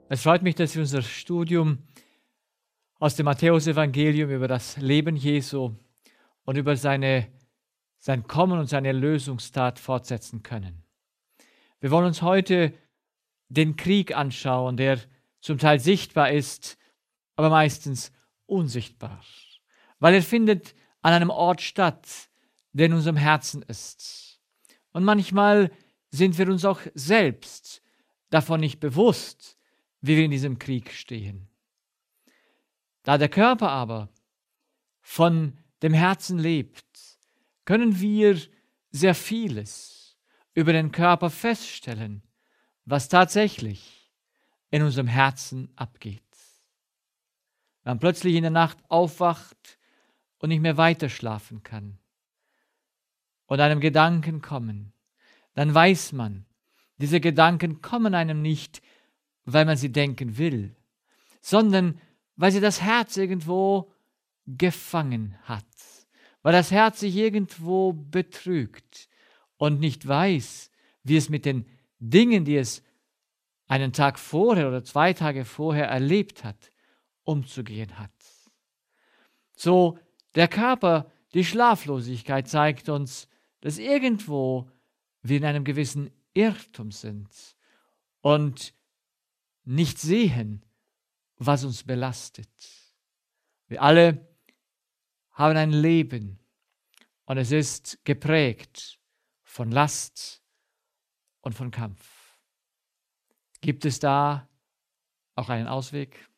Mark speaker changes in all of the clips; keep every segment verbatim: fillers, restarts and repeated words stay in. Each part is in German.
Speaker 1: Es freut mich, dass wir unser Studium aus dem Matthäusevangelium über das Leben Jesu und über seine, sein Kommen und seine Erlösungstat fortsetzen können. Wir wollen uns heute den Krieg anschauen, der zum Teil sichtbar ist, aber meistens unsichtbar, weil er findet an einem Ort statt, der in unserem Herzen ist. Und manchmal sind wir uns auch selbst davon nicht bewusst, wie wir in diesem Krieg stehen. Da der Körper aber von dem Herzen lebt, können wir sehr vieles über den Körper feststellen, was tatsächlich in unserem Herzen abgeht. Wenn man plötzlich in der Nacht aufwacht und nicht mehr weiter schlafen kann und einem Gedanken kommen, dann weiß man, diese Gedanken kommen einem nicht, weil man sie denken will, sondern weil sie das Herz irgendwo gefangen hat, weil das Herz sich irgendwo betrügt und nicht weiß, wie es mit den Dingen, die es einen Tag vorher oder zwei Tage vorher erlebt hat, umzugehen hat. So, der Körper, die Schlaflosigkeit zeigt uns, dass irgendwo wir in einem gewissen Irrtum sind und nicht sehen, was uns belastet. Wir alle haben ein Leben und es ist geprägt von Last und von Kampf. Gibt es da auch einen Ausweg?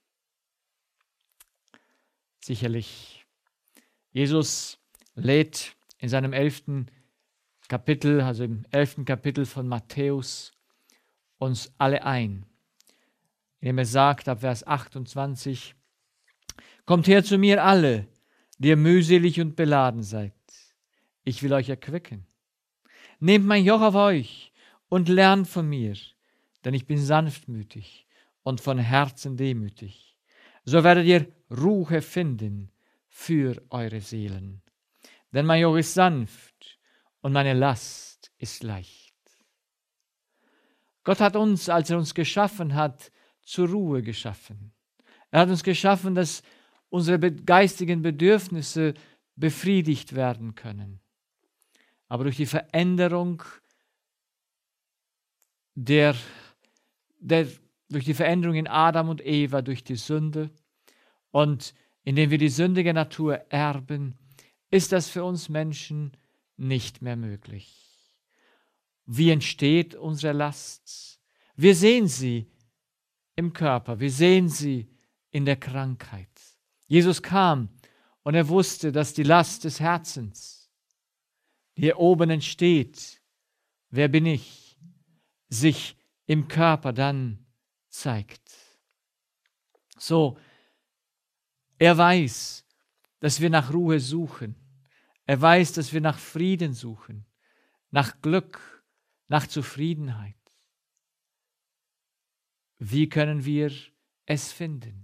Speaker 1: Sicherlich. Jesus lädt in seinem elften Kapitel, also im elften Kapitel von Matthäus, uns alle ein, indem er sagt, ab Vers achtundzwanzig, Kommt her zu mir alle, die ihr mühselig und beladen seid. Ich will euch erquicken. Nehmt mein Joch auf euch und lernt von mir, denn ich bin sanftmütig und von Herzen demütig. So werdet ihr Ruhe finden für eure Seelen. Denn mein Joch ist sanft und meine Last ist leicht. Gott hat uns, als er uns geschaffen hat, zur Ruhe geschaffen. Er hat uns geschaffen, dass unsere geistigen Bedürfnisse befriedigt werden können. Aber durch die Veränderung der, der durch die Veränderung in Adam und Eva, durch die Sünde und indem wir die sündige Natur erben, ist das für uns Menschen nicht mehr möglich. Wie entsteht unsere Last? Wir sehen sie im Körper, wir sehen sie in der Krankheit. Jesus kam und er wusste, dass die Last des Herzens, die hier oben entsteht, wer bin ich, sich im Körper dann zeigt. So, er weiß, dass wir nach Ruhe suchen. Er weiß, dass wir nach Frieden suchen, nach Glück, nach Zufriedenheit. Wie können wir es finden?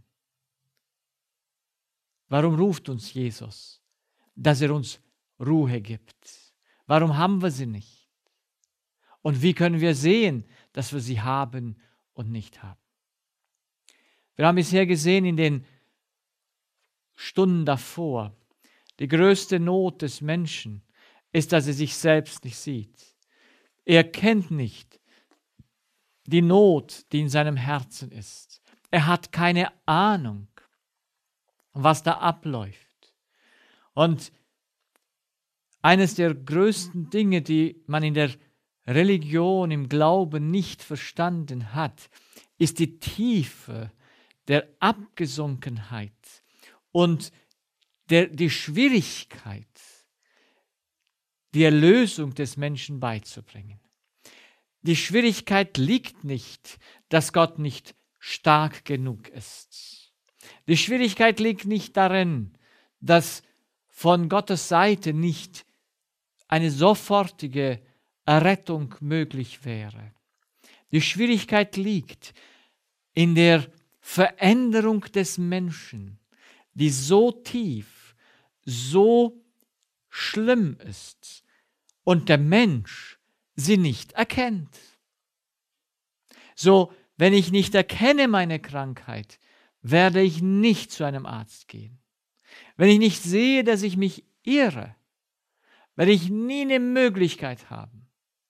Speaker 1: Warum ruft uns Jesus? Dass er uns Ruhe gibt. Warum haben wir sie nicht? Und wie können wir sehen, dass wir sie haben und nicht haben? Wir haben bisher gesehen in den Stunden davor, die größte Not des Menschen ist, dass er sich selbst nicht sieht. Er kennt nicht die Not, die in seinem Herzen ist. Er hat keine Ahnung, was da abläuft. Und eines der größten Dinge, die man in der Religion, im Glauben nicht verstanden hat, ist die Tiefe der Abgesunkenheit und der, die Schwierigkeit, die Erlösung des Menschen beizubringen. Die Schwierigkeit liegt nicht, dass Gott nicht stark genug ist. Die Schwierigkeit liegt nicht darin, dass von Gottes Seite nicht eine sofortige Errettung möglich wäre. Die Schwierigkeit liegt in der Veränderung des Menschen, die so tief, so schlimm ist und der Mensch sie nicht erkennt. So wenn ich nicht erkenne meine Krankheit, werde ich nicht zu einem Arzt gehen. Wenn ich nicht sehe, dass ich mich irre, werde ich nie eine Möglichkeit haben,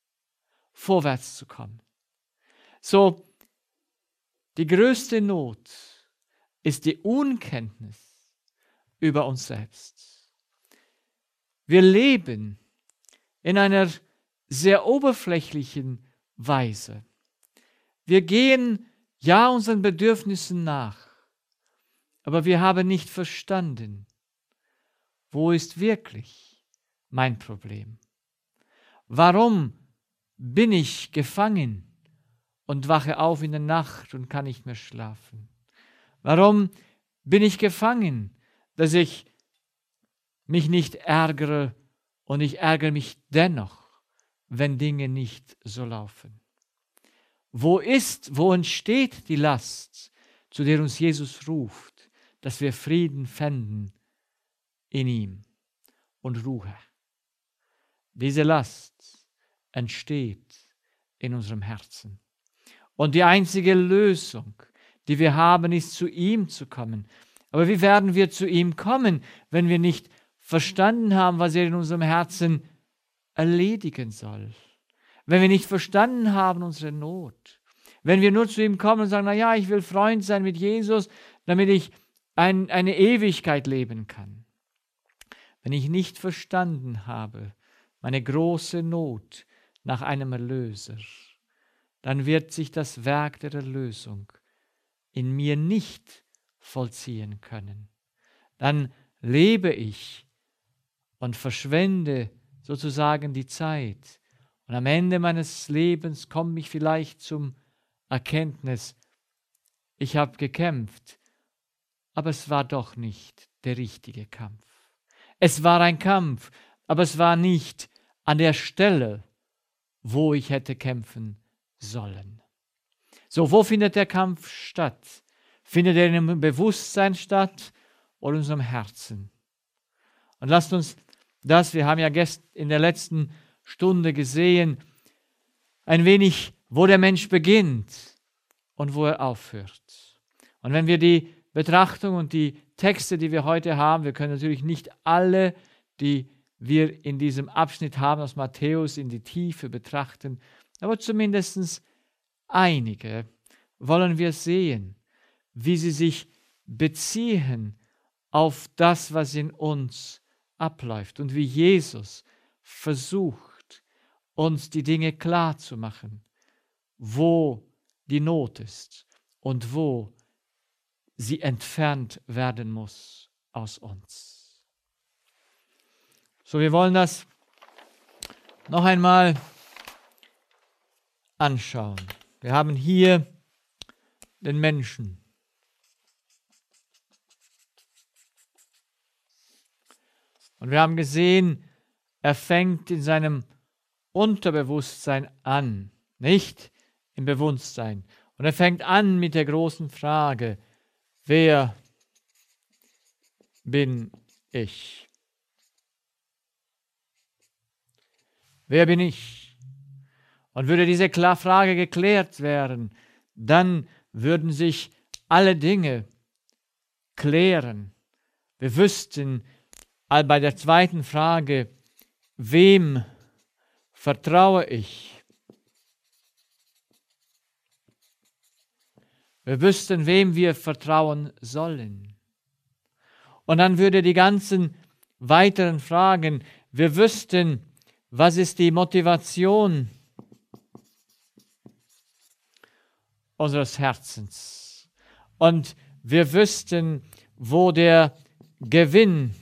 Speaker 1: vorwärts zu kommen. So, die größte Not ist die Unkenntnis über uns selbst. Wir leben in einer sehr oberflächlichen Weise. Wir gehen ja unseren Bedürfnissen nach, aber wir haben nicht verstanden, wo ist wirklich mein Problem? Warum bin ich gefangen und wache auf in der Nacht und kann nicht mehr schlafen? Warum bin ich gefangen, dass ich mich nicht ärgere und ich ärgere mich dennoch, wenn Dinge nicht so laufen? Wo ist, wo entsteht die Last, zu der uns Jesus ruft, dass wir Frieden fänden in ihm und Ruhe? Diese Last entsteht in unserem Herzen. Und die einzige Lösung, die wir haben, ist, zu ihm zu kommen. Aber wie werden wir zu ihm kommen, wenn wir nicht verstanden haben, was er in unserem Herzen erledigen soll? Wenn wir nicht verstanden haben, unsere Not. Wenn wir nur zu ihm kommen und sagen, na ja, ich will Freund sein mit Jesus, damit ich ein, eine Ewigkeit leben kann. Wenn ich nicht verstanden habe, meine große Not nach einem Erlöser, dann wird sich das Werk der Erlösung in mir nicht vollziehen können. Dann lebe ich und verschwende sozusagen die Zeit. Und am Ende meines Lebens komme ich vielleicht zum Erkenntnis, ich habe gekämpft, aber es war doch nicht der richtige Kampf. Es war ein Kampf, aber es war nicht an der Stelle, wo ich hätte kämpfen sollen. So, wo findet der Kampf statt? Findet er in einem Bewusstsein statt oder in unserem Herzen? Und lasst uns das, wir haben ja gestern in der letzten Stunde gesehen, ein wenig, wo der Mensch beginnt und wo er aufhört. Und wenn wir die Betrachtung und die Texte, die wir heute haben, wir können natürlich nicht alle, die wir in diesem Abschnitt haben, aus Matthäus in die Tiefe betrachten, aber zumindest einige wollen wir sehen, wie sie sich beziehen auf das, was in uns abläuft und wie Jesus versucht, uns die Dinge klar zu machen, wo die Not ist und wo sie entfernt werden muss aus uns. So, wir wollen das noch einmal anschauen. Wir haben hier den Menschen. Und wir haben gesehen, er fängt in seinem Unterbewusstsein an, nicht im Bewusstsein. Und er fängt an mit der großen Frage, wer bin ich? Wer bin ich? Und würde diese Frage geklärt werden, dann würden sich alle Dinge klären. Wir wüssten bei der zweiten Frage, wem vertraue ich? Wir wüssten, wem wir vertrauen sollen. Und dann würde die ganzen weiteren Fragen, wir wüssten, was ist die Motivation unseres Herzens? Und wir wüssten, wo der Gewinn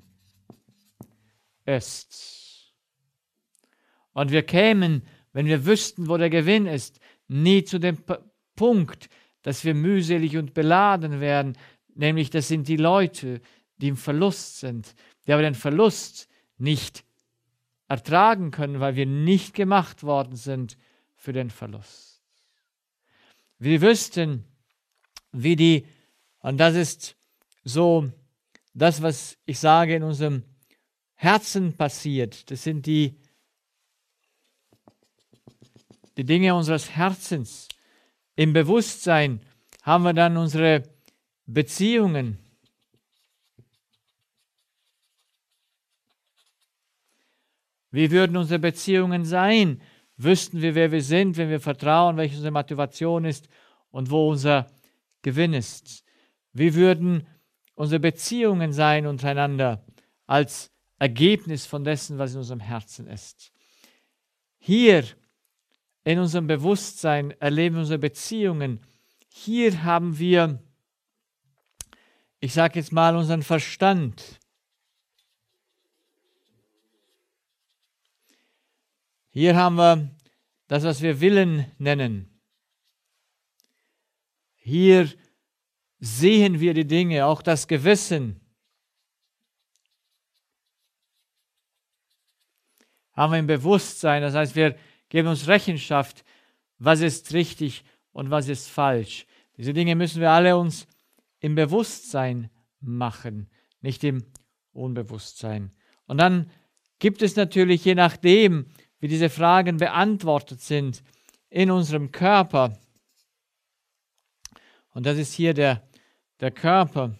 Speaker 1: ist. Und wir kämen, wenn wir wüssten, wo der Gewinn ist, nie zu dem P- Punkt, dass wir mühselig und beladen werden, nämlich das sind die Leute, die im Verlust sind, die aber den Verlust nicht ertragen können, weil wir nicht gemacht worden sind für den Verlust. Wir wüssten, wie die, und das ist so das, was ich sage, in unserem Herzen passiert, das sind die, die Dinge unseres Herzens, Im Bewusstsein haben wir dann unsere Beziehungen. Wie würden unsere Beziehungen sein? Wüssten wir, wer wir sind, wenn wir vertrauen, welche unsere Motivation ist und wo unser Gewinn ist? Wie würden unsere Beziehungen sein untereinander als Ergebnis von dessen, was in unserem Herzen ist? Hier in unserem Bewusstsein erleben wir unsere Beziehungen. Hier haben wir, ich sage jetzt mal, unseren Verstand. Hier haben wir das, was wir Willen nennen. Hier sehen wir die Dinge, auch das Gewissen. Haben wir im Bewusstsein, das heißt, wir geben uns Rechenschaft, was ist richtig und was ist falsch. Diese Dinge müssen wir alle uns im Bewusstsein machen, nicht im Unbewusstsein. Und dann gibt es natürlich, je nachdem, wie diese Fragen beantwortet sind, in unserem Körper. Und das ist hier der, der Körper.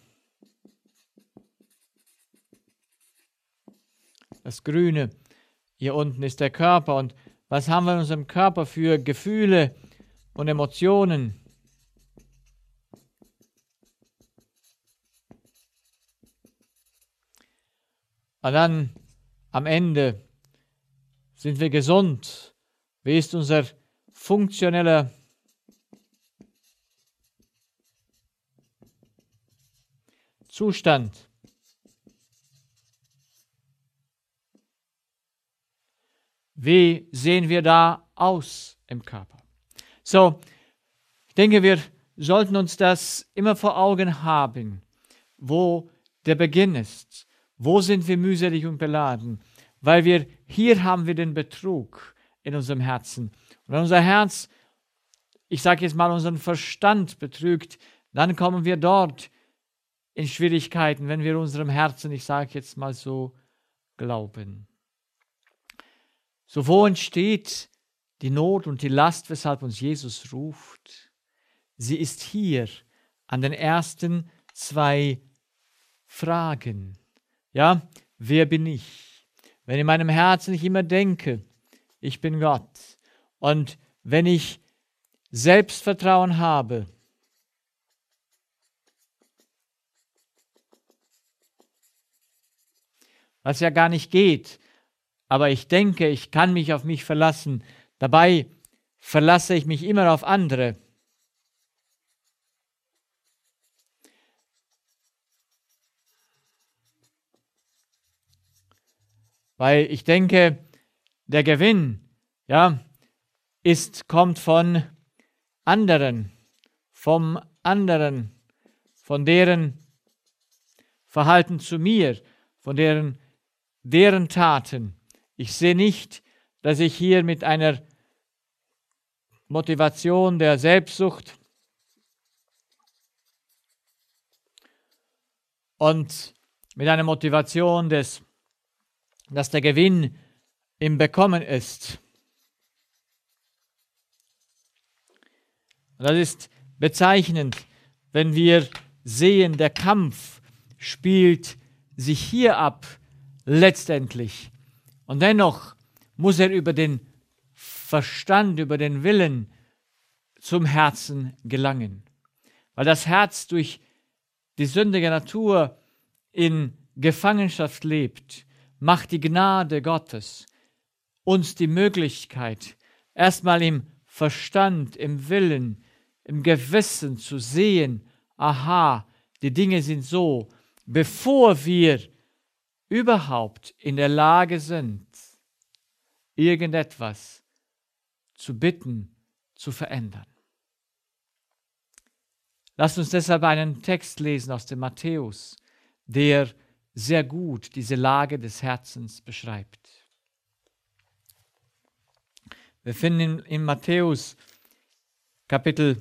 Speaker 1: Das Grüne hier unten ist der Körper. Und was haben wir in unserem Körper für Gefühle und Emotionen? Und dann am Ende sind wir gesund. Wie ist unser funktioneller Zustand? Wie sehen wir da aus im Körper? So, ich denke, wir sollten uns das immer vor Augen haben, wo der Beginn ist. Wo sind wir mühselig und beladen? Weil wir, hier haben wir den Betrug in unserem Herzen. Und wenn unser Herz, ich sage jetzt mal, unseren Verstand betrügt, dann kommen wir dort in Schwierigkeiten, wenn wir unserem Herzen, ich sage jetzt mal so, glauben. So, wo entsteht die Not und die Last, weshalb uns Jesus ruft? Sie ist hier an den ersten zwei Fragen. Ja, wer bin ich? Wenn in meinem Herzen ich immer denke, ich bin Gott. Und wenn ich Selbstvertrauen habe, was ja gar nicht geht, aber ich denke, ich kann mich auf mich verlassen. Dabei verlasse ich mich immer auf andere. Weil ich denke, der Gewinn, ja, ist, kommt von anderen, vom anderen, von deren Verhalten zu mir, von deren, deren Taten. Ich sehe nicht, dass ich hier mit einer Motivation der Selbstsucht und mit einer Motivation des, dass der Gewinn im Bekommen ist. Und das ist bezeichnend, wenn wir sehen, der Kampf spielt sich hier ab, letztendlich. Und dennoch muss er über den Verstand, über den Willen zum Herzen gelangen. Weil das Herz durch die sündige Natur in Gefangenschaft lebt, macht die Gnade Gottes uns die Möglichkeit, erstmal im Verstand, im Willen, im Gewissen zu sehen, aha, die Dinge sind so, bevor wir überhaupt in der Lage sind, irgendetwas zu bitten, zu verändern. Lasst uns deshalb einen Text lesen aus dem Matthäus, der sehr gut diese Lage des Herzens beschreibt. Wir finden in Matthäus Kapitel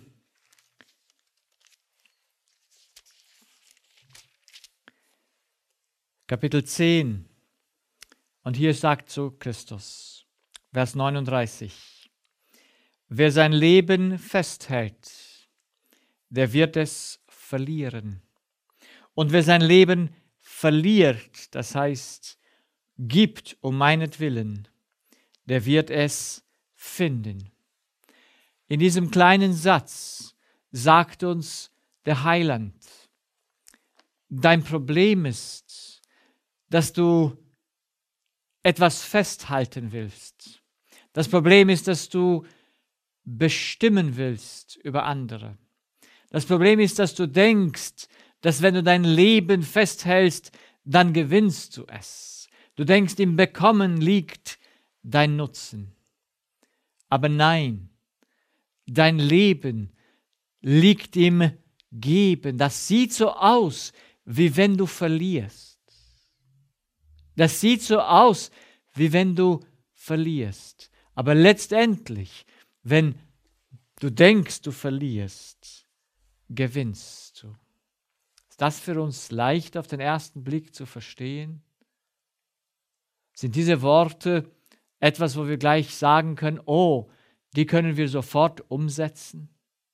Speaker 1: Kapitel zehn. Und hier sagt so Christus, Vers neununddreißig. wer sein Leben festhält, der wird es verlieren. Und wer sein Leben verliert, das heißt, gibt um meinetwillen, der wird es finden. In diesem kleinen Satz sagt uns der Heiland, dein Problem ist, dass du etwas festhalten willst. Das Problem ist, dass du bestimmen willst über andere. Das Problem ist, dass du denkst, dass wenn du dein Leben festhältst, dann gewinnst du es. Du denkst, im Bekommen liegt dein Nutzen. Aber nein, dein Leben liegt im Geben. Das sieht so aus, wie wenn du verlierst. Das sieht so aus, wie wenn du verlierst. Aber letztendlich, wenn du denkst, du verlierst, gewinnst du. Ist das für uns leicht auf den ersten Blick zu verstehen? Sind diese Worte etwas, wo wir gleich sagen können, oh, die können wir sofort umsetzen?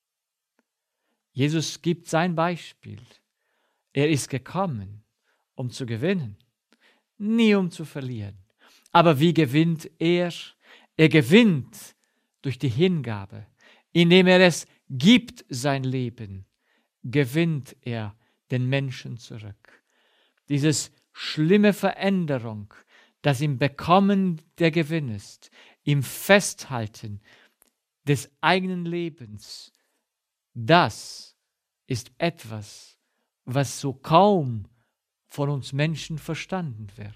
Speaker 1: Jesus gibt sein Beispiel. Er ist gekommen, um zu gewinnen, nie um zu verlieren. Aber wie gewinnt er? Er gewinnt durch die Hingabe. Indem er es gibt, sein Leben, gewinnt er den Menschen zurück. Dieses schlimme Veränderung, das im Bekommen der Gewinn ist, im Festhalten des eigenen Lebens, das ist etwas, was so kaum von uns Menschen verstanden wird.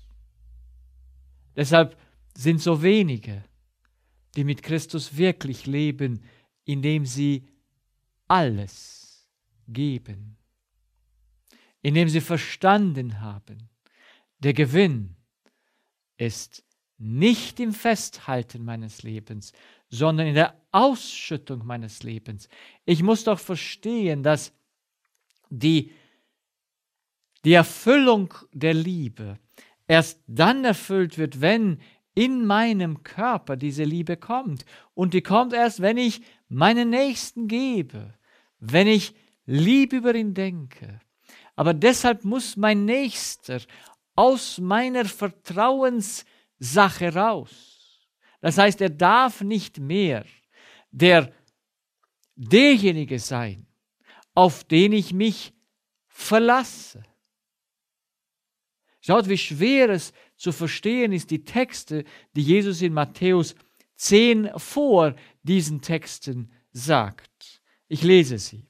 Speaker 1: Deshalb sind so wenige, die mit Christus wirklich leben, indem sie alles geben, indem sie verstanden haben, der Gewinn ist nicht im Festhalten meines Lebens, sondern in der Ausschüttung meines Lebens. Ich muss doch verstehen, dass die, die Erfüllung der Liebe erst dann erfüllt wird, wenn in meinem Körper diese Liebe kommt. Und die kommt erst, wenn ich meinen Nächsten gebe, wenn ich lieb über ihn denke. Aber deshalb muss mein Nächster aus meiner Vertrauenssache raus. Das heißt, er darf nicht mehr der derjenige sein, auf den ich mich verlasse. Schaut, wie schwer es zu verstehen ist, die Texte, die Jesus in Matthäus zehn vor diesen Texten sagt. Ich lese sie.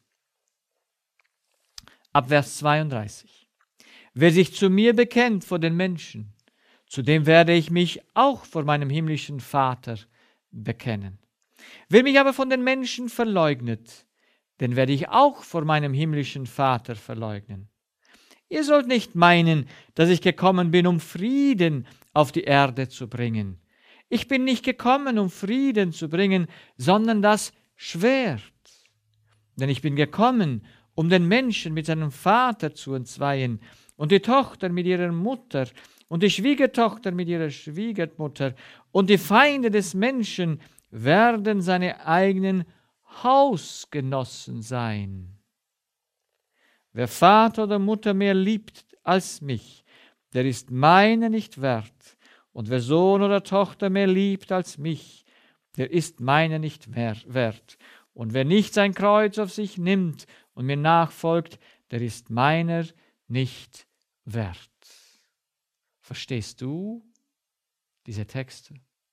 Speaker 1: Ab Vers zweiunddreißig. Wer sich zu mir bekennt vor den Menschen, zu dem werde ich mich auch vor meinem himmlischen Vater bekennen. Wer mich aber von den Menschen verleugnet, den werde ich auch vor meinem himmlischen Vater verleugnen. Ihr sollt nicht meinen, dass ich gekommen bin, um Frieden auf die Erde zu bringen. Ich bin nicht gekommen, um Frieden zu bringen, sondern das Schwert. Denn ich bin gekommen, um den Menschen mit seinem Vater zu entzweien und die Tochter mit ihrer Mutter und die Schwiegertochter mit ihrer Schwiegermutter und die Feinde des Menschen werden seine eigenen Hausgenossen sein. Wer Vater oder Mutter mehr liebt als mich, der ist meiner nicht wert. Und wer Sohn oder Tochter mehr liebt als mich, der ist meiner nicht mehr wert. Und wer nicht sein Kreuz auf sich nimmt und mir nachfolgt, der ist meiner nicht wert. Verstehst du diese Texte?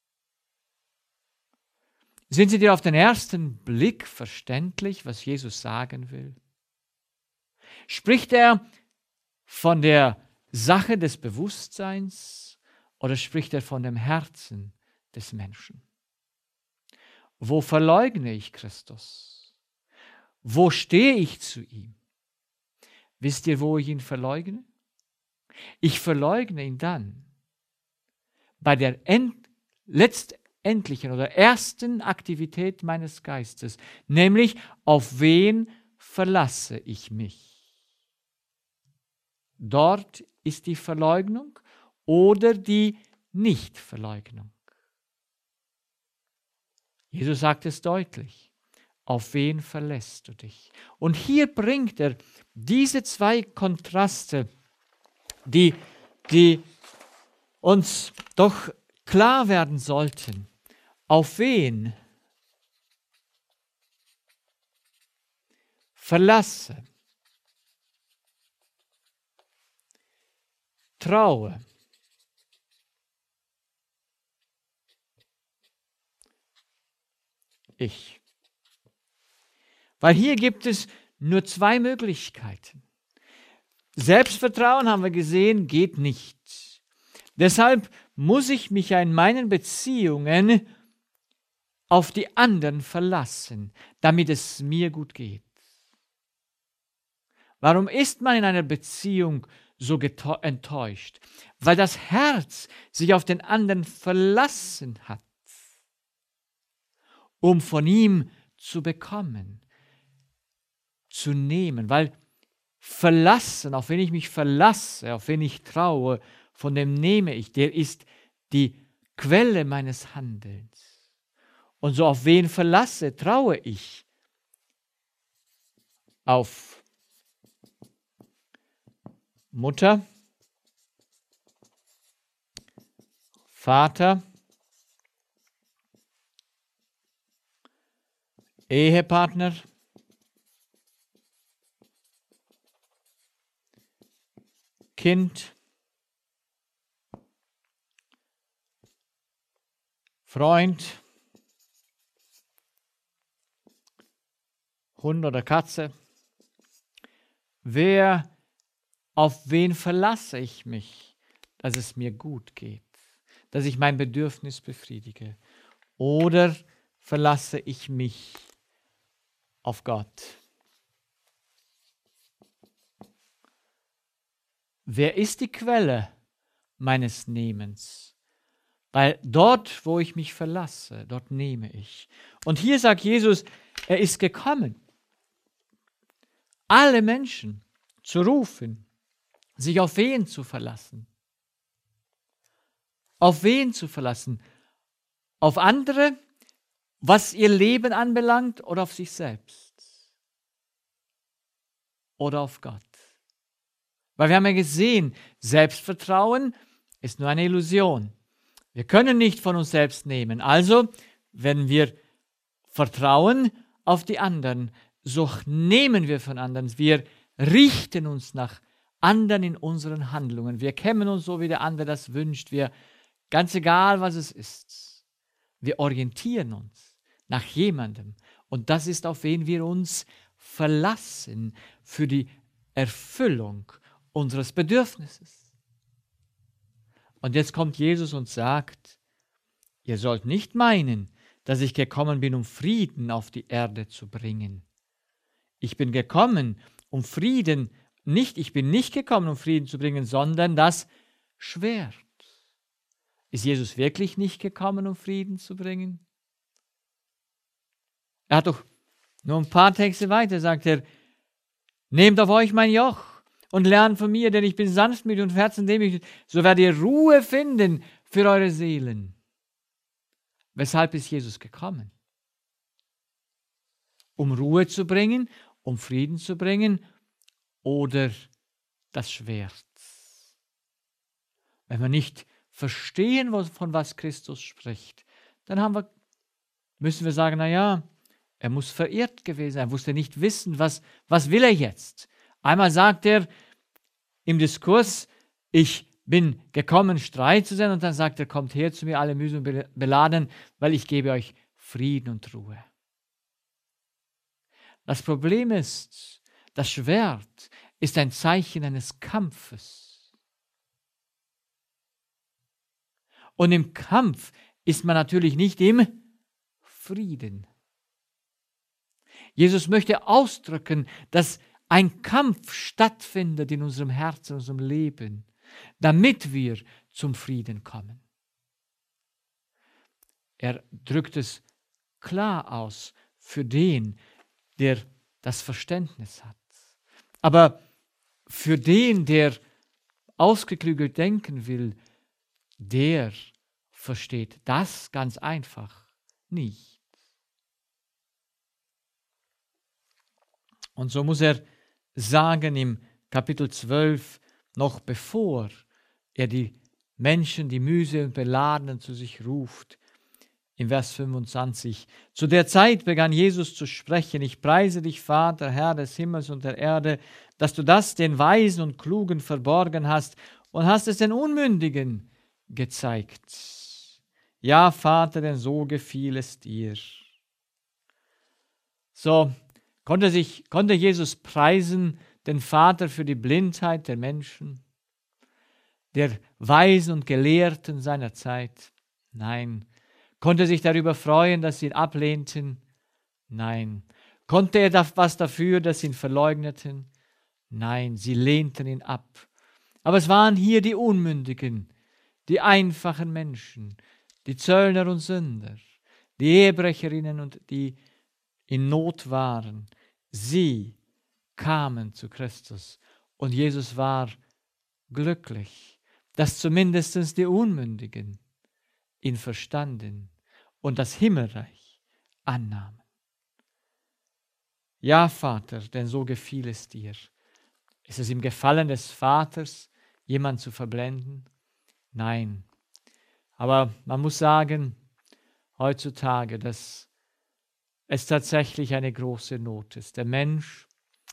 Speaker 1: Sind sie dir auf den ersten Blick verständlich, was Jesus sagen will? Spricht er von der Sache des Bewusstseins oder spricht er von dem Herzen des Menschen? Wo verleugne ich Christus? Wo stehe ich zu ihm? Wisst ihr, wo ich ihn verleugne? Ich verleugne ihn dann bei der end- letztendlichen oder ersten Aktivität meines Geistes, nämlich auf wen verlasse ich mich? Dort ist die Verleugnung oder die Nichtverleugnung. Jesus sagt es deutlich. Auf wen verlässt du dich? Und hier bringt er diese zwei Kontraste, die, die uns doch klar werden sollten. Auf wen verlasse, traue, ich. Weil hier gibt es nur zwei Möglichkeiten. Selbstvertrauen, haben wir gesehen, geht nicht. Deshalb muss ich mich ja in meinen Beziehungen auf die anderen verlassen, damit es mir gut geht. Warum ist man in einer Beziehung so enttäuscht? Weil das Herz sich auf den anderen verlassen hat, um von ihm zu bekommen, zu nehmen. Weil verlassen, auf wen ich mich verlasse, auf wen ich traue, von dem nehme ich, der ist die Quelle meines Handelns. Und so auf wen verlasse, traue ich? Auf Mutter, Vater, Ehepartner, Kind, Freund, Hund oder Katze. Wer, auf wen verlasse ich mich, dass es mir gut geht, dass ich mein Bedürfnis befriedige? Oder verlasse ich mich auf Gott? Wer ist die Quelle meines Nehmens? Weil dort, wo ich mich verlasse, dort nehme ich. Und hier sagt Jesus, er ist gekommen, alle Menschen zu rufen, sich auf wen zu verlassen? Auf wen zu verlassen? Auf andere, was ihr Leben anbelangt, oder auf sich selbst? Oder auf Gott? Weil wir haben ja gesehen, Selbstvertrauen ist nur eine Illusion. Wir können nicht von uns selbst nehmen. Also, wenn wir vertrauen auf die anderen, so nehmen wir von anderen. Wir richten uns nach anderen in unseren Handlungen. Wir kämmen uns so, wie der andere das wünscht. Wir, ganz egal, was es ist, wir orientieren uns nach jemandem. Und das ist, auf wen wir uns verlassen für die Erfüllung unseres Bedürfnisses. Und jetzt kommt Jesus und sagt, ihr sollt nicht meinen, dass ich gekommen bin, um Frieden auf die Erde zu bringen. Ich bin gekommen, um Frieden, nicht, ich bin nicht gekommen, um Frieden zu bringen, sondern das Schwert. Ist Jesus wirklich nicht gekommen, um Frieden zu bringen? Er hat doch nur ein paar Texte weiter, sagt er, nehmt auf euch mein Joch und lernt von mir, denn ich bin sanftmütig und herzendemütig, so werdet ihr Ruhe finden für eure Seelen. Weshalb ist Jesus gekommen? Um Ruhe zu bringen, um Frieden zu bringen oder das Schwert? Wenn wir nicht verstehen, von was Christus spricht, dann haben wir, müssen wir sagen, naja, er muss verirrt gewesen sein, er wusste nicht wissen, was, was will er jetzt. Einmal sagt er im Diskurs, ich bin gekommen, Streit zu sein, und dann sagt er, kommt her zu mir, alle mühsam beladen, weil ich gebe euch Frieden und Ruhe. Das Problem ist, das Schwert ist ein Zeichen eines Kampfes. Und im Kampf ist man natürlich nicht im Frieden. Jesus möchte ausdrücken, dass ein Kampf stattfindet in unserem Herzen, in unserem Leben, damit wir zum Frieden kommen. Er drückt es klar aus für den, der das Verständnis hat. Aber für den, der ausgeklügelt denken will, der versteht das ganz einfach nicht. Und so muss er sagen im Kapitel zwölf, noch bevor er die Menschen, die mühselig und Beladenen zu sich ruft, im Vers fünfundzwanzig. Zu der Zeit begann Jesus zu sprechen: Ich preise dich, Vater, Herr des Himmels und der Erde, dass du das den Weisen und Klugen verborgen hast und hast es den Unmündigen gezeigt. Ja, Vater, denn so gefiel es dir. So konnte, sich, konnte Jesus preisen, den Vater, für die Blindheit der Menschen, der Weisen und Gelehrten seiner Zeit? Nein. Konnte er sich darüber freuen, dass sie ihn ablehnten? Nein. Konnte er was dafür, dass sie ihn verleugneten? Nein, sie lehnten ihn ab. Aber es waren hier die Unmündigen, die einfachen Menschen, die Zöllner und Sünder, die Ehebrecherinnen und die in Not waren. Sie kamen zu Christus und Jesus war glücklich, dass zumindest die Unmündigen ihn verstanden und das Himmelreich annahmen. Ja, Vater, denn so gefiel es dir. Ist es im Gefallen des Vaters, jemanden zu verblenden? Nein. Aber man muss sagen, heutzutage, dass es tatsächlich eine große Not ist. Der Mensch,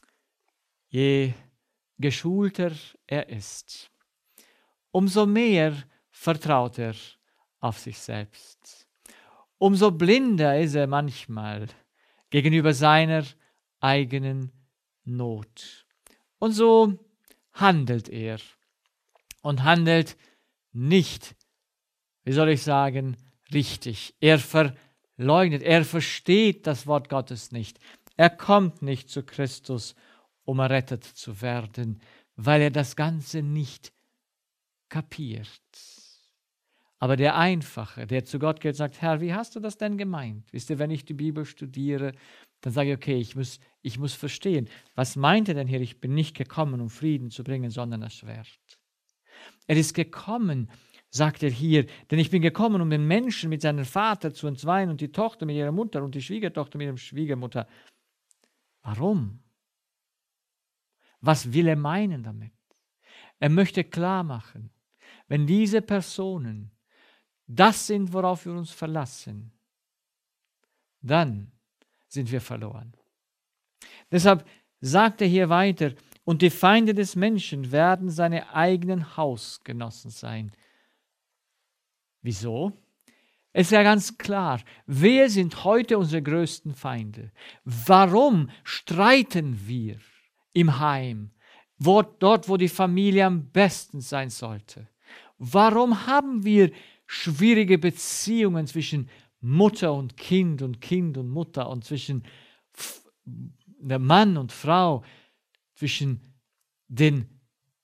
Speaker 1: je geschulter er ist, umso mehr vertraut er auf sich selbst. Umso blinder ist er manchmal gegenüber seiner eigenen Not. Und so handelt er und handelt nicht, wie soll ich sagen, richtig. Er verleugnet, er versteht das Wort Gottes nicht. Er kommt nicht zu Christus, um errettet zu werden, weil er das Ganze nicht kapiert. Aber der Einfache, der zu Gott geht, sagt: Herr, wie hast du das denn gemeint? Wisst ihr, wenn ich die Bibel studiere, dann sage ich, okay, ich muss, ich muss verstehen, was meint er denn hier? Ich bin nicht gekommen, um Frieden zu bringen, sondern das Schwert. Er ist gekommen, sagt er hier, denn ich bin gekommen, um den Menschen mit seinem Vater zu entzweien und die Tochter mit ihrer Mutter und die Schwiegertochter mit ihrer Schwiegermutter. Warum? Was will er meinen damit? Er möchte klar machen, wenn diese Personen das sind, worauf wir uns verlassen, dann sind wir verloren. Deshalb sagt er hier weiter: Und die Feinde des Menschen werden seine eigenen Hausgenossen sein. Wieso? Es ist ja ganz klar, wer sind heute unsere größten Feinde? Warum streiten wir im Heim, wo, dort, wo die Familie am besten sein sollte? Warum haben wir schwierige Beziehungen zwischen Mutter und Kind und Kind und Mutter und zwischen der Mann und Frau, zwischen den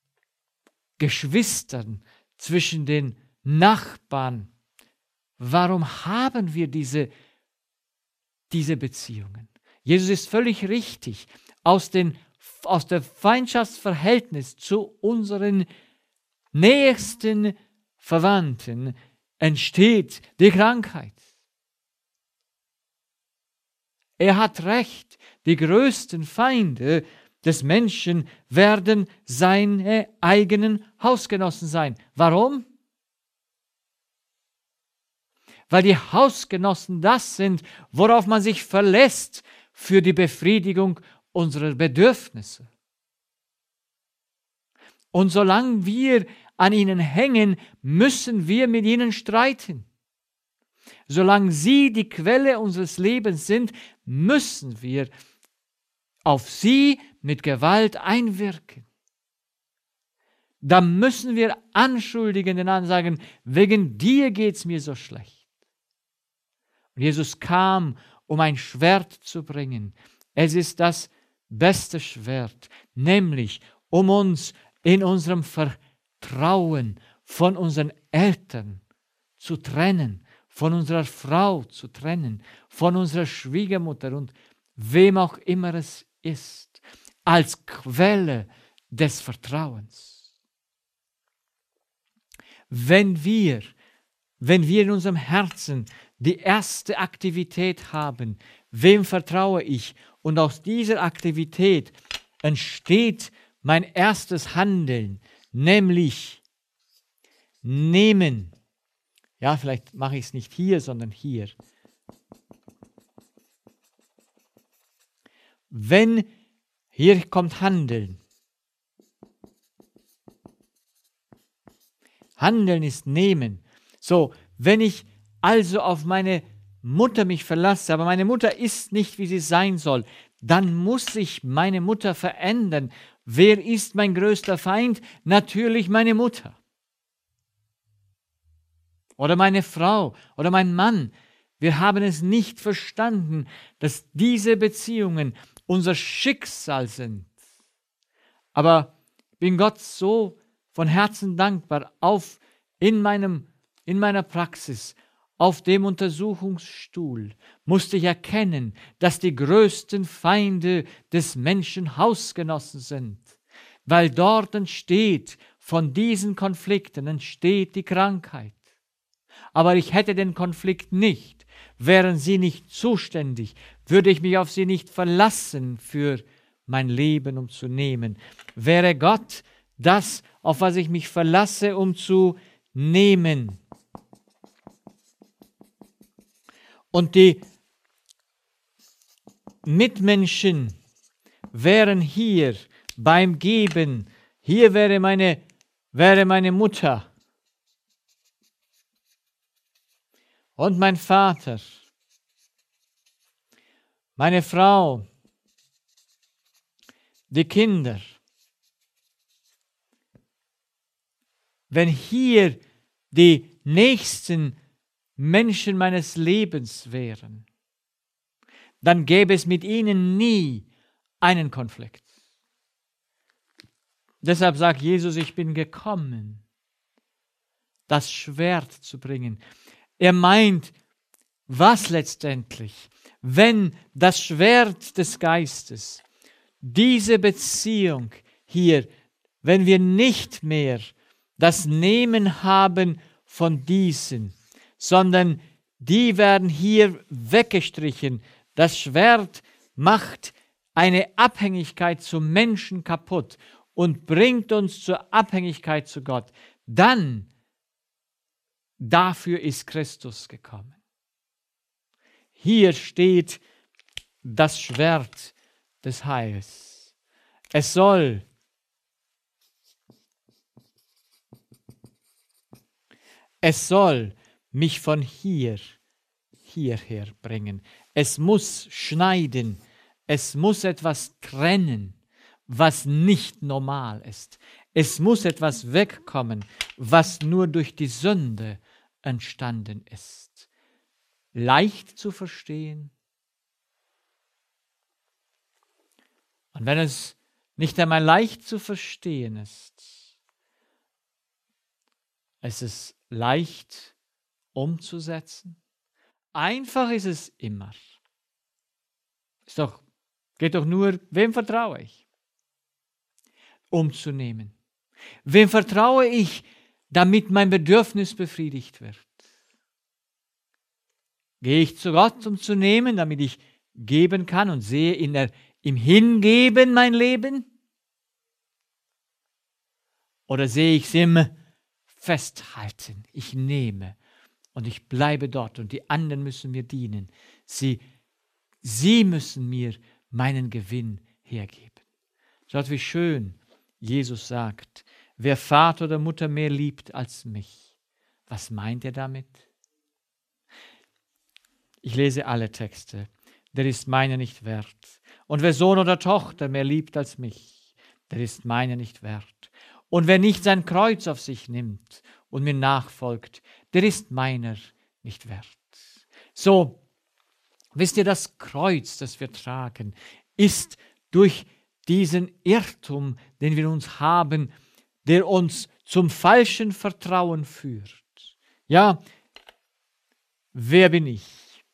Speaker 1: Geschwistern, zwischen den Nachbarn? Warum haben wir diese, diese Beziehungen? Jesus ist völlig richtig. Aus, den, aus dem Feindschaftsverhältnis zu unseren nächsten Verwandten entsteht die Krankheit. Er hat recht. Die größten Feinde des Menschen werden seine eigenen Hausgenossen sein. Warum? Weil die Hausgenossen das sind, worauf man sich verlässt für die Befriedigung unserer Bedürfnisse. Und solange wir an ihnen hängen, müssen wir mit ihnen streiten. Solange sie die Quelle unseres Lebens sind, müssen wir auf sie mit Gewalt einwirken. Da müssen wir anschuldigen, den anderen sagen: Wegen dir geht es mir so schlecht. Und Jesus kam, um ein Schwert zu bringen. Es ist das beste Schwert, nämlich um uns in unserem Vertrauen von unseren Eltern zu trennen, von unserer Frau zu trennen, von unserer Schwiegermutter und wem auch immer es ist, als Quelle des Vertrauens. Wenn wir, wenn wir in unserem Herzen die erste Aktivität haben: Wem vertraue ich Und aus dieser Aktivität entsteht mein erstes Handeln, nämlich nehmen. Ja, vielleicht mache ich es nicht hier, sondern hier. Wenn, hier kommt Handeln. Handeln ist nehmen. So, wenn ich also auf meine Mutter mich verlasse, aber meine Mutter ist nicht, wie sie sein soll, dann muss sich meine Mutter verändern. Wer ist mein größter Feind? Natürlich meine Mutter. Oder meine Frau oder mein Mann. Wir haben es nicht verstanden, dass diese Beziehungen unser Schicksal sind. Aber ich bin Gott so von Herzen dankbar, auf in, meinem, in meiner Praxis, auf dem Untersuchungsstuhl, musste ich erkennen, dass die größten Feinde des Menschen Hausgenossen sind, weil dort entsteht, von diesen Konflikten entsteht die Krankheit. Aber ich hätte den Konflikt nicht, wären sie nicht zuständig, würde ich mich auf sie nicht verlassen für mein Leben, um zu nehmen. Wäre Gott das, auf was ich mich verlasse, um zu nehmen. Und die Mitmenschen wären hier beim Geben. Hier wäre meine, wäre meine Mutter und mein Vater, meine Frau, die Kinder. Wenn hier die nächsten Menschen meines Lebens wären, dann gäbe es mit ihnen nie einen Konflikt. Deshalb sagt Jesus, ich bin gekommen, das Schwert zu bringen. Er meint, was letztendlich, wenn das Schwert des Geistes, diese Beziehung hier, wenn wir nicht mehr das Nehmen haben von diesen, sondern die werden hier weggestrichen. Das Schwert macht eine Abhängigkeit zum Menschen kaputt und bringt uns zur Abhängigkeit zu Gott. Dann, dafür ist Christus gekommen. Hier steht das Schwert des Heils. Es soll Es soll mich von hier hierher bringen. Es muss schneiden. Es muss etwas trennen, was nicht normal ist. Es muss etwas wegkommen, was nur durch die Sünde entstanden ist. Leicht zu verstehen. Und wenn es nicht einmal leicht zu verstehen ist, es ist leicht umzusetzen. Einfach ist es immer. Ist doch, geht doch nur, wem vertraue ich? Umzunehmen. Wem vertraue ich, damit mein Bedürfnis befriedigt wird? Gehe ich zu Gott, um zu nehmen, damit ich geben kann und sehe in der, im Hingeben mein Leben? Oder sehe ich es im Festhalten? Ich nehme und ich bleibe dort und die anderen müssen mir dienen. Sie, sie müssen mir meinen Gewinn hergeben. Schaut, wie schön Jesus sagt, wer Vater oder Mutter mehr liebt als mich. Was meint er damit? Ich lese alle Texte. Der ist meiner nicht wert. Und wer Sohn oder Tochter mehr liebt als mich, der ist meiner nicht wert. Und wer nicht sein Kreuz auf sich nimmt und mir nachfolgt, der ist meiner nicht wert. So, wisst ihr, das Kreuz, das wir tragen, ist durch diesen Irrtum, den wir uns haben, der uns zum falschen Vertrauen führt. Ja, wer bin ich?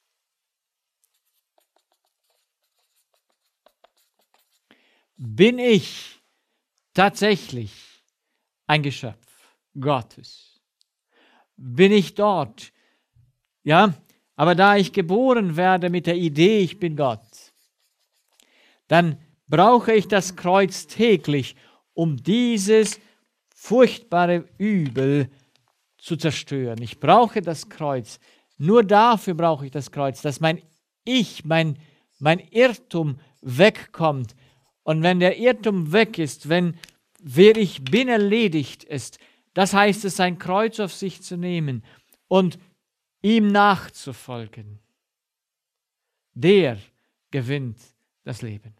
Speaker 1: Bin ich tatsächlich ein Geschöpf Gottes? Bin ich dort? Ja, aber da ich geboren werde mit der Idee, ich bin Gott, dann brauche ich das Kreuz täglich, um dieses furchtbare Übel zu zerstören. Ich brauche das Kreuz. Nur dafür brauche ich das Kreuz, dass mein Ich, mein, mein Irrtum wegkommt. Und wenn der Irrtum weg ist, wenn wer ich bin erledigt ist, das heißt es, sein Kreuz auf sich zu nehmen und ihm nachzufolgen, der gewinnt das Leben.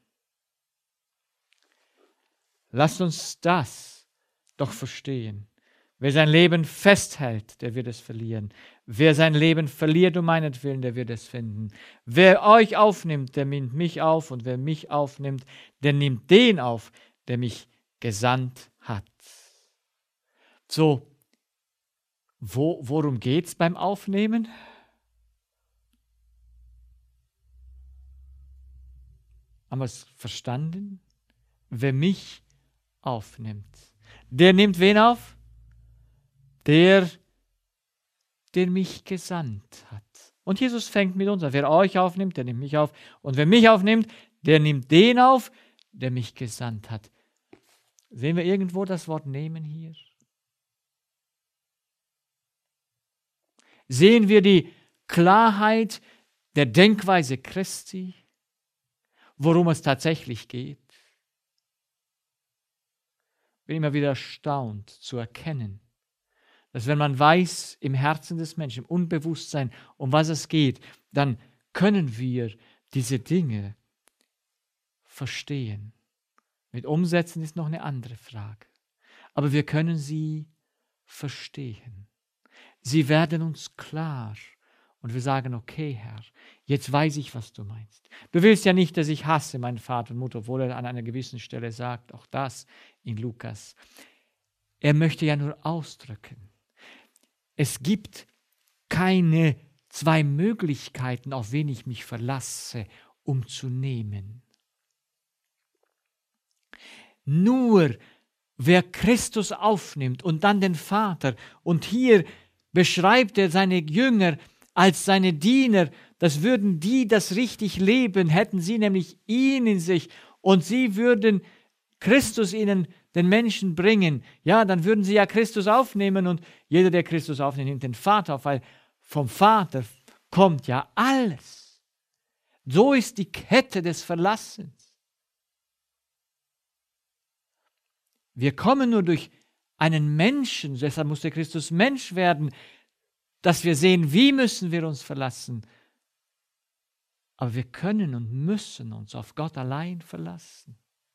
Speaker 1: Lasst uns das doch verstehen. Wer sein Leben festhält, der wird es verlieren. Wer sein Leben verliert um meinetwillen, der wird es finden. Wer euch aufnimmt, der nimmt mich auf. Und wer mich aufnimmt, der nimmt den auf, der mich gesandt hat. So, wo, worum geht es beim Aufnehmen? Haben wir es verstanden? Wer mich aufnimmt, der nimmt wen auf? Der, der mich gesandt hat. Und Jesus fängt mit uns an. Wer euch aufnimmt, der nimmt mich auf. Und wer mich aufnimmt, der nimmt den auf, der mich gesandt hat. Sehen wir irgendwo das Wort nehmen hier? Sehen wir die Klarheit der Denkweise Christi, worum es tatsächlich geht? Ich bin immer wieder erstaunt zu erkennen, dass wenn man weiß im Herzen des Menschen, im Unbewusstsein, um was es geht, dann können wir diese Dinge verstehen. Mit Umsetzen ist noch eine andere Frage. Aber wir können sie verstehen. Sie werden uns klar. Und wir sagen, okay, Herr, jetzt weiß ich, was du meinst. Du willst ja nicht, dass ich hasse meinen Vater und Mutter, obwohl er an einer gewissen Stelle sagt, auch das in Lukas. Er möchte ja nur ausdrücken. Es gibt keine zwei Möglichkeiten, auf wen ich mich verlasse, um zu nehmen. Nur wer Christus aufnimmt und dann den Vater, und hier beschreibt er seine Jünger als seine Diener, das würden die, das richtig leben, hätten sie nämlich ihn in sich und sie würden Christus ihnen, den Menschen bringen, ja, dann würden sie ja Christus aufnehmen und jeder, der Christus aufnimmt, nimmt den Vater auf, weil vom Vater kommt ja alles. So ist die Kette des Verlassens. Wir kommen nur durch einen Menschen, deshalb musste Christus Mensch werden, dass wir sehen, wie müssen wir uns verlassen. Aber wir können und müssen uns auf Gott allein verlassen.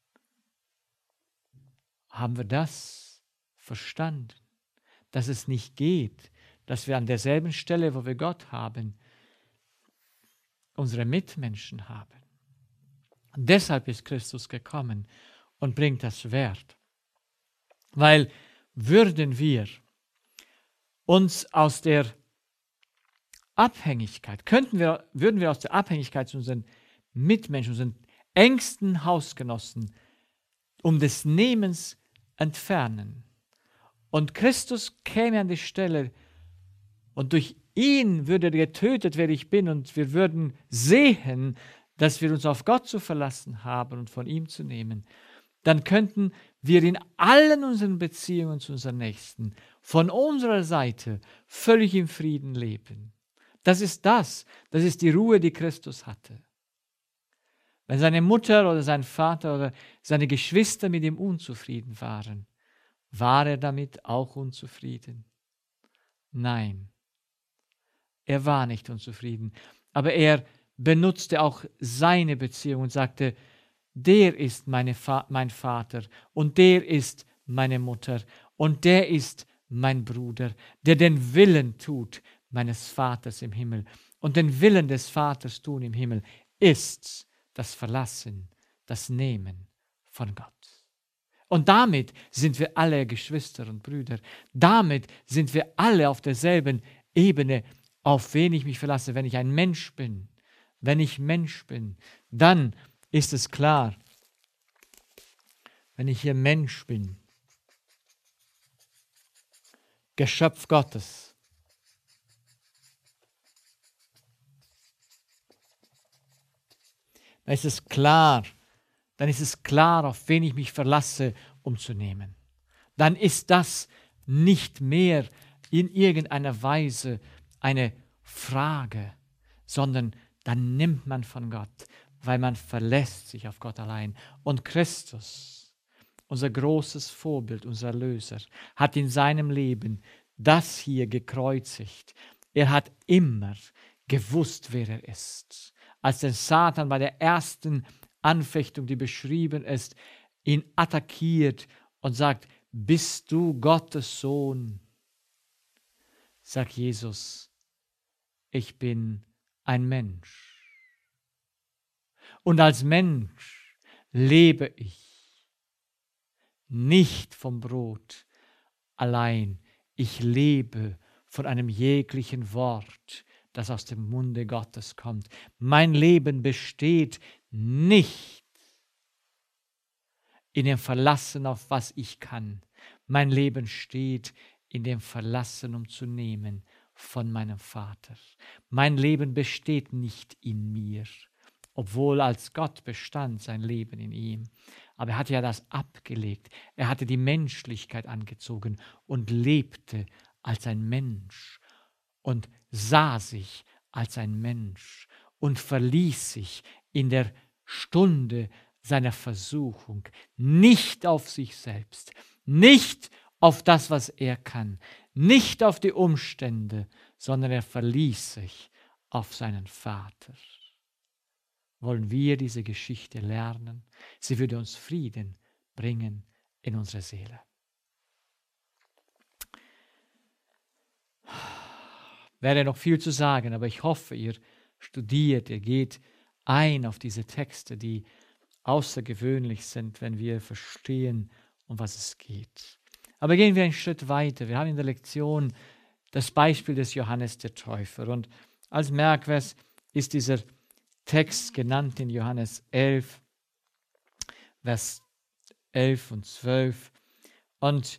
Speaker 1: Haben wir das verstanden, dass es nicht geht, dass wir an derselben Stelle, wo wir Gott haben, unsere Mitmenschen haben. Und deshalb ist Christus gekommen und bringt das Wert. Weil würden wir uns aus der Abhängigkeit, könnten wir, würden wir aus der Abhängigkeit zu unseren Mitmenschen, unseren engsten Hausgenossen, um des Nehmens entfernen. Und Christus käme an die Stelle und durch ihn würde getötet, wer ich bin, und wir würden sehen, dass wir uns auf Gott zu verlassen haben und von ihm zu nehmen. Dann könnten wir in allen unseren Beziehungen zu unseren Nächsten von unserer Seite völlig im Frieden leben. Das ist das, das ist die Ruhe, die Christus hatte. Wenn seine Mutter oder sein Vater oder seine Geschwister mit ihm unzufrieden waren, war er damit auch unzufrieden? Nein, er war nicht unzufrieden, aber er benutzte auch seine Beziehung und sagte, der ist meine Va- mein Vater und der ist meine Mutter und der ist mein Bruder, der den Willen tut meines Vaters im Himmel. Und den Willen des Vaters tun im Himmel ist das Verlassen, das Nehmen von Gott. Und damit sind wir alle Geschwister und Brüder. Damit sind wir alle auf derselben Ebene, auf wen ich mich verlasse. Wenn ich ein Mensch bin, wenn ich Mensch bin, dann ist es klar, wenn ich hier Mensch bin, Geschöpf Gottes, dann ist es klar, dann ist es klar, auf wen ich mich verlasse, um zu nehmen. Dann ist das nicht mehr in irgendeiner Weise eine Frage, sondern dann nimmt man von Gott, weil man verlässt sich auf Gott allein. Und Christus, unser großes Vorbild, unser Erlöser, hat in seinem Leben das hier gekreuzigt. Er hat immer gewusst, wer er ist. Als der Satan bei der ersten Anfechtung, die beschrieben ist, ihn attackiert und sagt, bist du Gottes Sohn? Sagt Jesus, ich bin ein Mensch. Und als Mensch lebe ich nicht vom Brot allein. Ich lebe von einem jeglichen Wort, das aus dem Munde Gottes kommt. Mein Leben besteht nicht in dem Verlassen auf was ich kann. Mein Leben steht in dem Verlassen, um zu nehmen von meinem Vater. Mein Leben besteht nicht in mir, obwohl als Gott bestand sein Leben in ihm. Aber er hatte ja das abgelegt. Er hatte die Menschlichkeit angezogen und lebte als ein Mensch und sah sich als ein Mensch und verließ sich in der Stunde seiner Versuchung nicht auf sich selbst, nicht auf das, was er kann, nicht auf die Umstände, sondern er verließ sich auf seinen Vater. Wollen wir diese Geschichte lernen? Sie würde uns Frieden bringen in unsere Seele. Wäre noch viel zu sagen, aber ich hoffe, ihr studiert, ihr geht ein auf diese Texte, die außergewöhnlich sind, wenn wir verstehen, um was es geht. Aber gehen wir einen Schritt weiter. Wir haben in der Lektion das Beispiel des Johannes der Täufer. Und als Merkvers ist dieser Text genannt in Johannes elf, Vers elf und zwölf. Und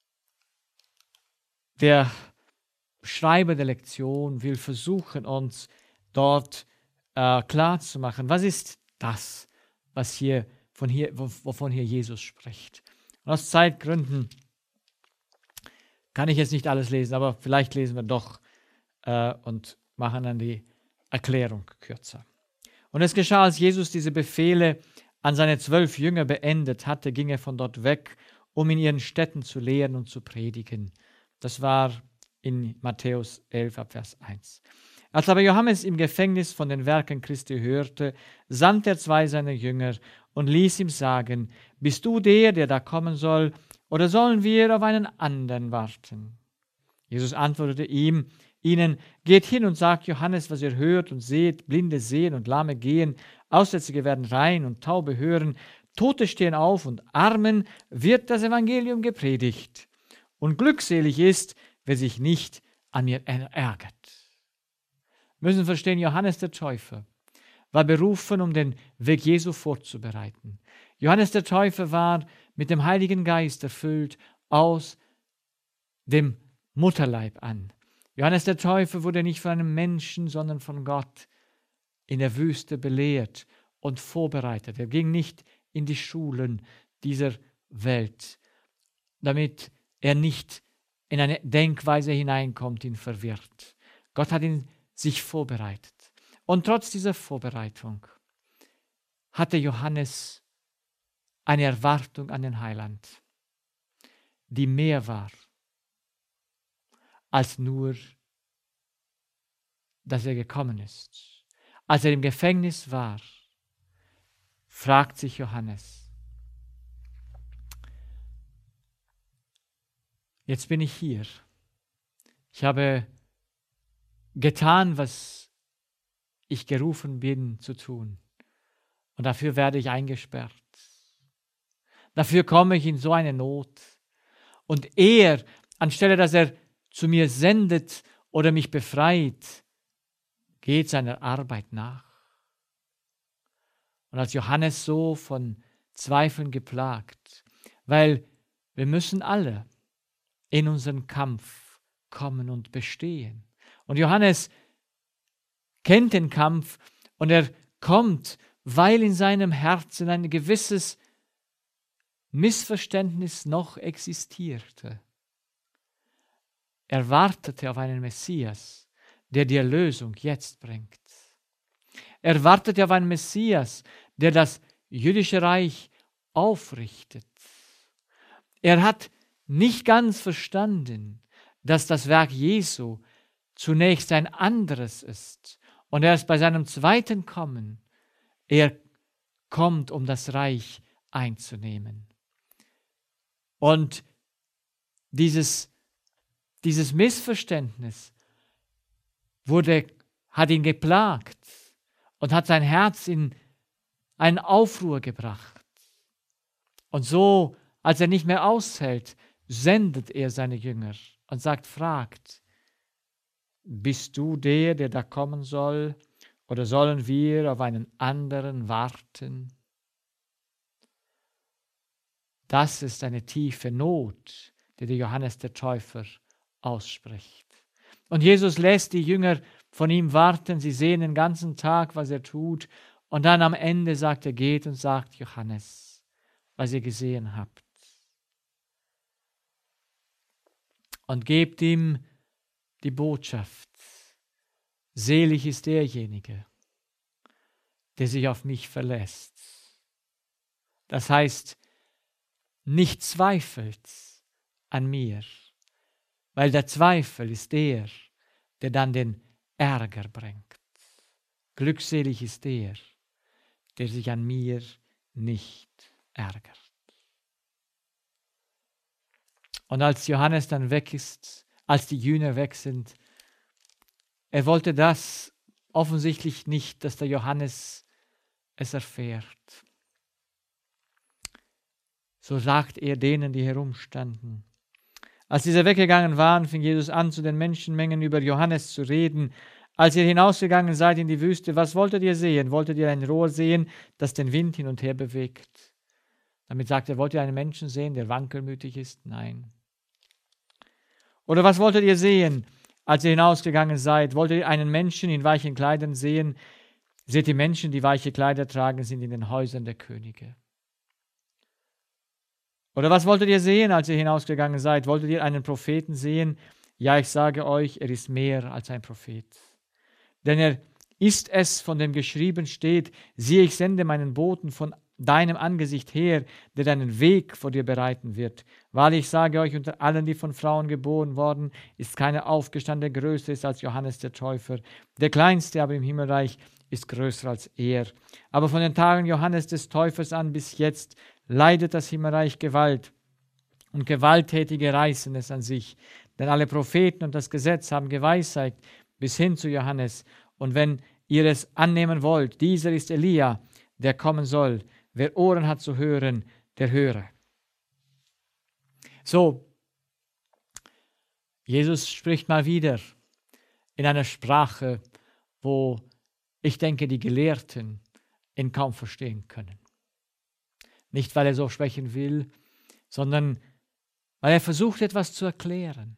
Speaker 1: der Schreiber der Lektion will versuchen, uns dort äh, klarzumachen, was ist das, was hier, von hier, wovon hier Jesus spricht. Und aus Zeitgründen kann ich jetzt nicht alles lesen, aber vielleicht lesen wir doch äh, und machen dann die Erklärung kürzer. Und es geschah, als Jesus diese Befehle an seine zwölf Jünger beendet hatte, ging er von dort weg, um in ihren Städten zu lehren und zu predigen. Das war in Matthäus elf, Vers eins. Als aber Johannes im Gefängnis von den Werken Christi hörte, sandte er zwei seiner Jünger und ließ ihm sagen, bist du der, der da kommen soll, oder sollen wir auf einen anderen warten? Jesus antwortete ihm, ihnen, geht hin und sagt Johannes, was ihr hört und seht, Blinde sehen und Lahme gehen, Aussätzige werden rein und Taube hören, Tote stehen auf und Armen wird das Evangelium gepredigt. Und glückselig ist, wer sich nicht an mir ärgert. Wir müssen verstehen, Johannes der Täufer war berufen, um den Weg Jesu vorzubereiten. Johannes der Täufer war mit dem Heiligen Geist erfüllt aus dem Mutterleib an. Johannes der Täufer wurde nicht von einem Menschen, sondern von Gott in der Wüste belehrt und vorbereitet. Er ging nicht in die Schulen dieser Welt, damit er nicht in eine Denkweise hineinkommt, ihn verwirrt. Gott hat ihn sich vorbereitet. Und trotz dieser Vorbereitung hatte Johannes eine Erwartung an den Heiland, die mehr war als nur, dass er gekommen ist. Als er im Gefängnis war, fragt sich Johannes, jetzt bin ich hier. Ich habe getan, was ich gerufen bin zu tun. Und dafür werde ich eingesperrt. Dafür komme ich in so eine Not. Und er, anstelle dass er zu mir sendet oder mich befreit, geht seiner Arbeit nach. Und als Johannes so von Zweifeln geplagt, weil wir müssen alle in unseren Kampf kommen und bestehen. Und Johannes kennt den Kampf und er kommt, weil in seinem Herzen ein gewisses Missverständnis noch existierte. Er wartete auf einen Messias, der die Erlösung jetzt bringt. Er wartete auf einen Messias, der das jüdische Reich aufrichtet. Er hat nicht ganz verstanden, dass das Werk Jesu zunächst ein anderes ist und erst bei seinem zweiten Kommen er kommt, um das Reich einzunehmen. Und dieses, dieses Missverständnis wurde, hat ihn geplagt und hat sein Herz in einen Aufruhr gebracht. Und so, als er nicht mehr aushält, sendet er seine Jünger und sagt, fragt, bist du der, der da kommen soll, oder sollen wir auf einen anderen warten? Das ist eine tiefe Not, die der Johannes der Täufer ausspricht. Und Jesus lässt die Jünger von ihm warten, sie sehen den ganzen Tag, was er tut, und dann am Ende sagt er, geht und sagt Johannes, was ihr gesehen habt. Und gebt ihm die Botschaft, selig ist derjenige, der sich auf mich verlässt. Das heißt, nicht zweifelt an mir, weil der Zweifel ist der, der dann den Ärger bringt. Glückselig ist der, der sich an mir nicht ärgert. Und als Johannes dann weg ist, als die Jünger weg sind, er wollte das offensichtlich nicht, dass der Johannes es erfährt. So sagt er denen, die herumstanden. Als diese weggegangen waren, fing Jesus an, zu den Menschenmengen über Johannes zu reden. Als ihr hinausgegangen seid in die Wüste, was wolltet ihr sehen? Wolltet ihr ein Rohr sehen, das den Wind hin und her bewegt? Damit sagt er, wollt ihr einen Menschen sehen, der wankelmütig ist? Nein. Oder was wolltet ihr sehen, als ihr hinausgegangen seid? Wolltet ihr einen Menschen in weichen Kleidern sehen? Seht die Menschen, die weiche Kleider tragen, sind in den Häusern der Könige. Oder was wolltet ihr sehen, als ihr hinausgegangen seid? Wolltet ihr einen Propheten sehen? Ja, ich sage euch, er ist mehr als ein Prophet. Denn er ist es, von dem geschrieben steht, siehe, ich sende meinen Boten von deinem Angesicht her, der deinen Weg vor dir bereiten wird. Wahrlich, ich sage euch, unter allen, die von Frauen geboren worden, ist keiner aufgestanden, der größer ist als Johannes der Täufer. Der Kleinste aber im Himmelreich ist größer als er. Aber von den Tagen Johannes des Täufers an bis jetzt leidet das Himmelreich Gewalt, und Gewalttätige reißen es an sich. Denn alle Propheten und das Gesetz haben geweissagt bis hin zu Johannes. Und wenn ihr es annehmen wollt, dieser ist Elia, der kommen soll. Wer Ohren hat zu hören, der höre. So, Jesus spricht mal wieder in einer Sprache, wo ich denke, die Gelehrten ihn kaum verstehen können. Nicht, weil er so sprechen will, sondern weil er versucht, etwas zu erklären,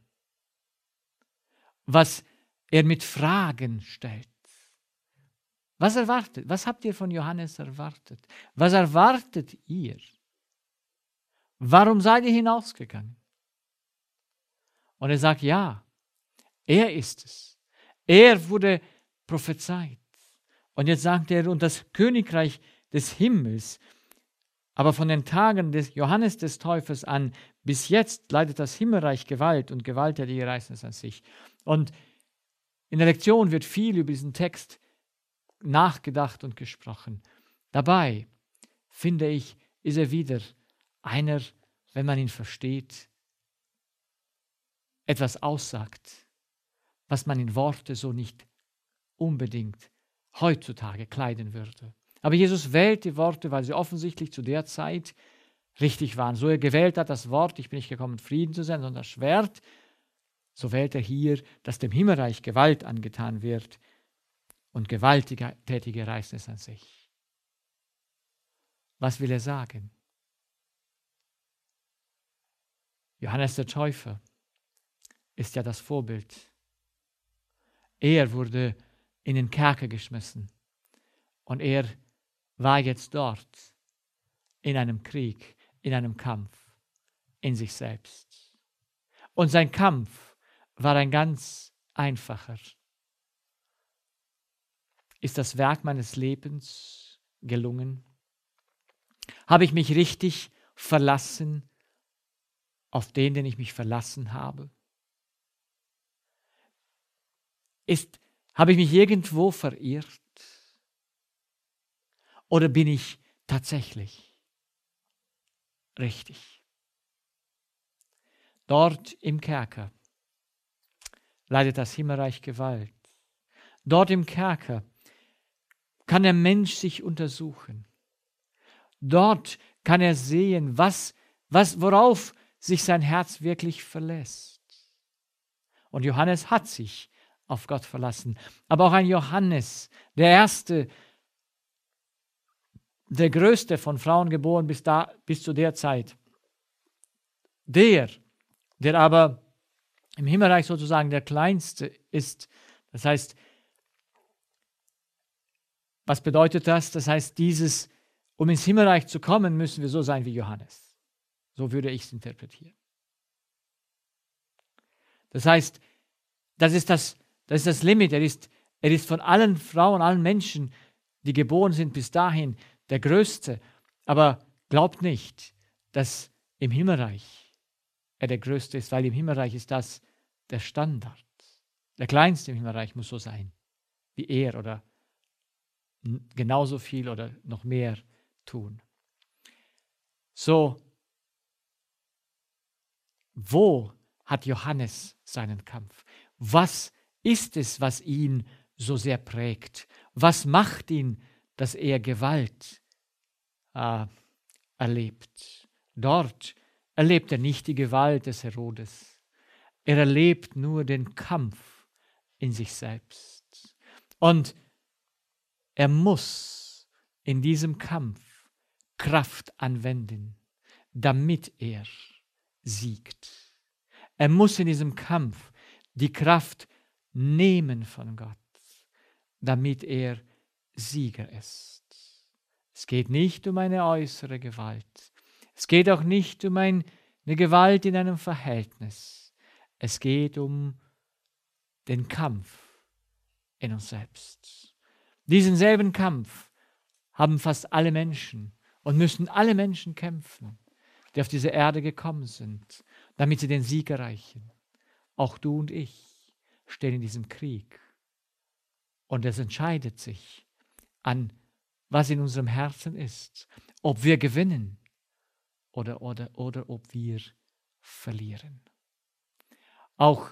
Speaker 1: was er mit Fragen stellt. Was erwartet? Was habt ihr von Johannes erwartet? Was erwartet ihr? Warum seid ihr hinausgegangen? Und er sagt, ja, er ist es. Er wurde prophezeit. Und jetzt sagt er, und das Königreich des Himmels, aber von den Tagen des Johannes des Täufers an bis jetzt leidet das Himmelreich Gewalt, und Gewalttätige reißen es an sich. Und in der Lektion wird viel über diesen Text nachgedacht und gesprochen. Dabei, finde ich, ist er wieder einer, wenn man ihn versteht, etwas aussagt, was man in Worte so nicht unbedingt heutzutage kleiden würde. Aber Jesus wählt die Worte, weil sie offensichtlich zu der Zeit richtig waren. So er gewählt hat das Wort, ich bin nicht gekommen, Frieden zu sein, sondern das Schwert, so wählt er hier, dass dem Himmelreich Gewalt angetan wird, und Gewalttätige reißen es an sich. Was will er sagen? Johannes der Täufer ist ja das Vorbild. Er wurde in den Kerker geschmissen und er war jetzt dort in einem Krieg, in einem Kampf in sich selbst. Und sein Kampf war ein ganz einfacher. Ist das Werk meines Lebens gelungen? Habe ich mich richtig verlassen auf den, den ich mich verlassen habe? Ist, habe ich mich irgendwo verirrt? Oder bin ich tatsächlich richtig? Dort im Kerker leidet das Himmelreich Gewalt. Dort im Kerker kann der Mensch sich untersuchen. Dort kann er sehen, was, was, worauf sich sein Herz wirklich verlässt. Und Johannes hat sich auf Gott verlassen. Aber auch ein Johannes, der erste, der größte von Frauen geboren bis, da, bis zu der Zeit, der, der aber im Himmelreich sozusagen der Kleinste ist. Das heißt, was bedeutet das? Das heißt, dieses, um ins Himmelreich zu kommen, müssen wir so sein wie Johannes. So würde ich es interpretieren. Das heißt, das ist das, das ist das Limit. Er ist, er ist von allen Frauen, allen Menschen, die geboren sind bis dahin, der Größte. Aber glaubt nicht, dass im Himmelreich er der Größte ist, weil im Himmelreich ist das der Standard. Der Kleinste im Himmelreich muss so sein wie er oder genauso viel oder noch mehr tun. So, wo hat Johannes seinen Kampf? Was ist es, was ihn so sehr prägt? Was macht ihn, dass er Gewalt äh, erlebt? Dort erlebt er nicht die Gewalt des Herodes. Er erlebt nur den Kampf in sich selbst. Und er muss in diesem Kampf Kraft anwenden, damit er siegt. Er muss in diesem Kampf die Kraft nehmen von Gott, damit er Sieger ist. Es geht nicht um eine äußere Gewalt. Es geht auch nicht um ein, eine Gewalt in einem Verhältnis. Es geht um den Kampf in uns selbst. Diesen selben Kampf haben fast alle Menschen und müssen alle Menschen kämpfen, die auf diese Erde gekommen sind, damit sie den Sieg erreichen. Auch du und ich stehen in diesem Krieg. Und es entscheidet sich an, was in unserem Herzen ist, ob wir gewinnen oder, oder, oder ob wir verlieren. Auch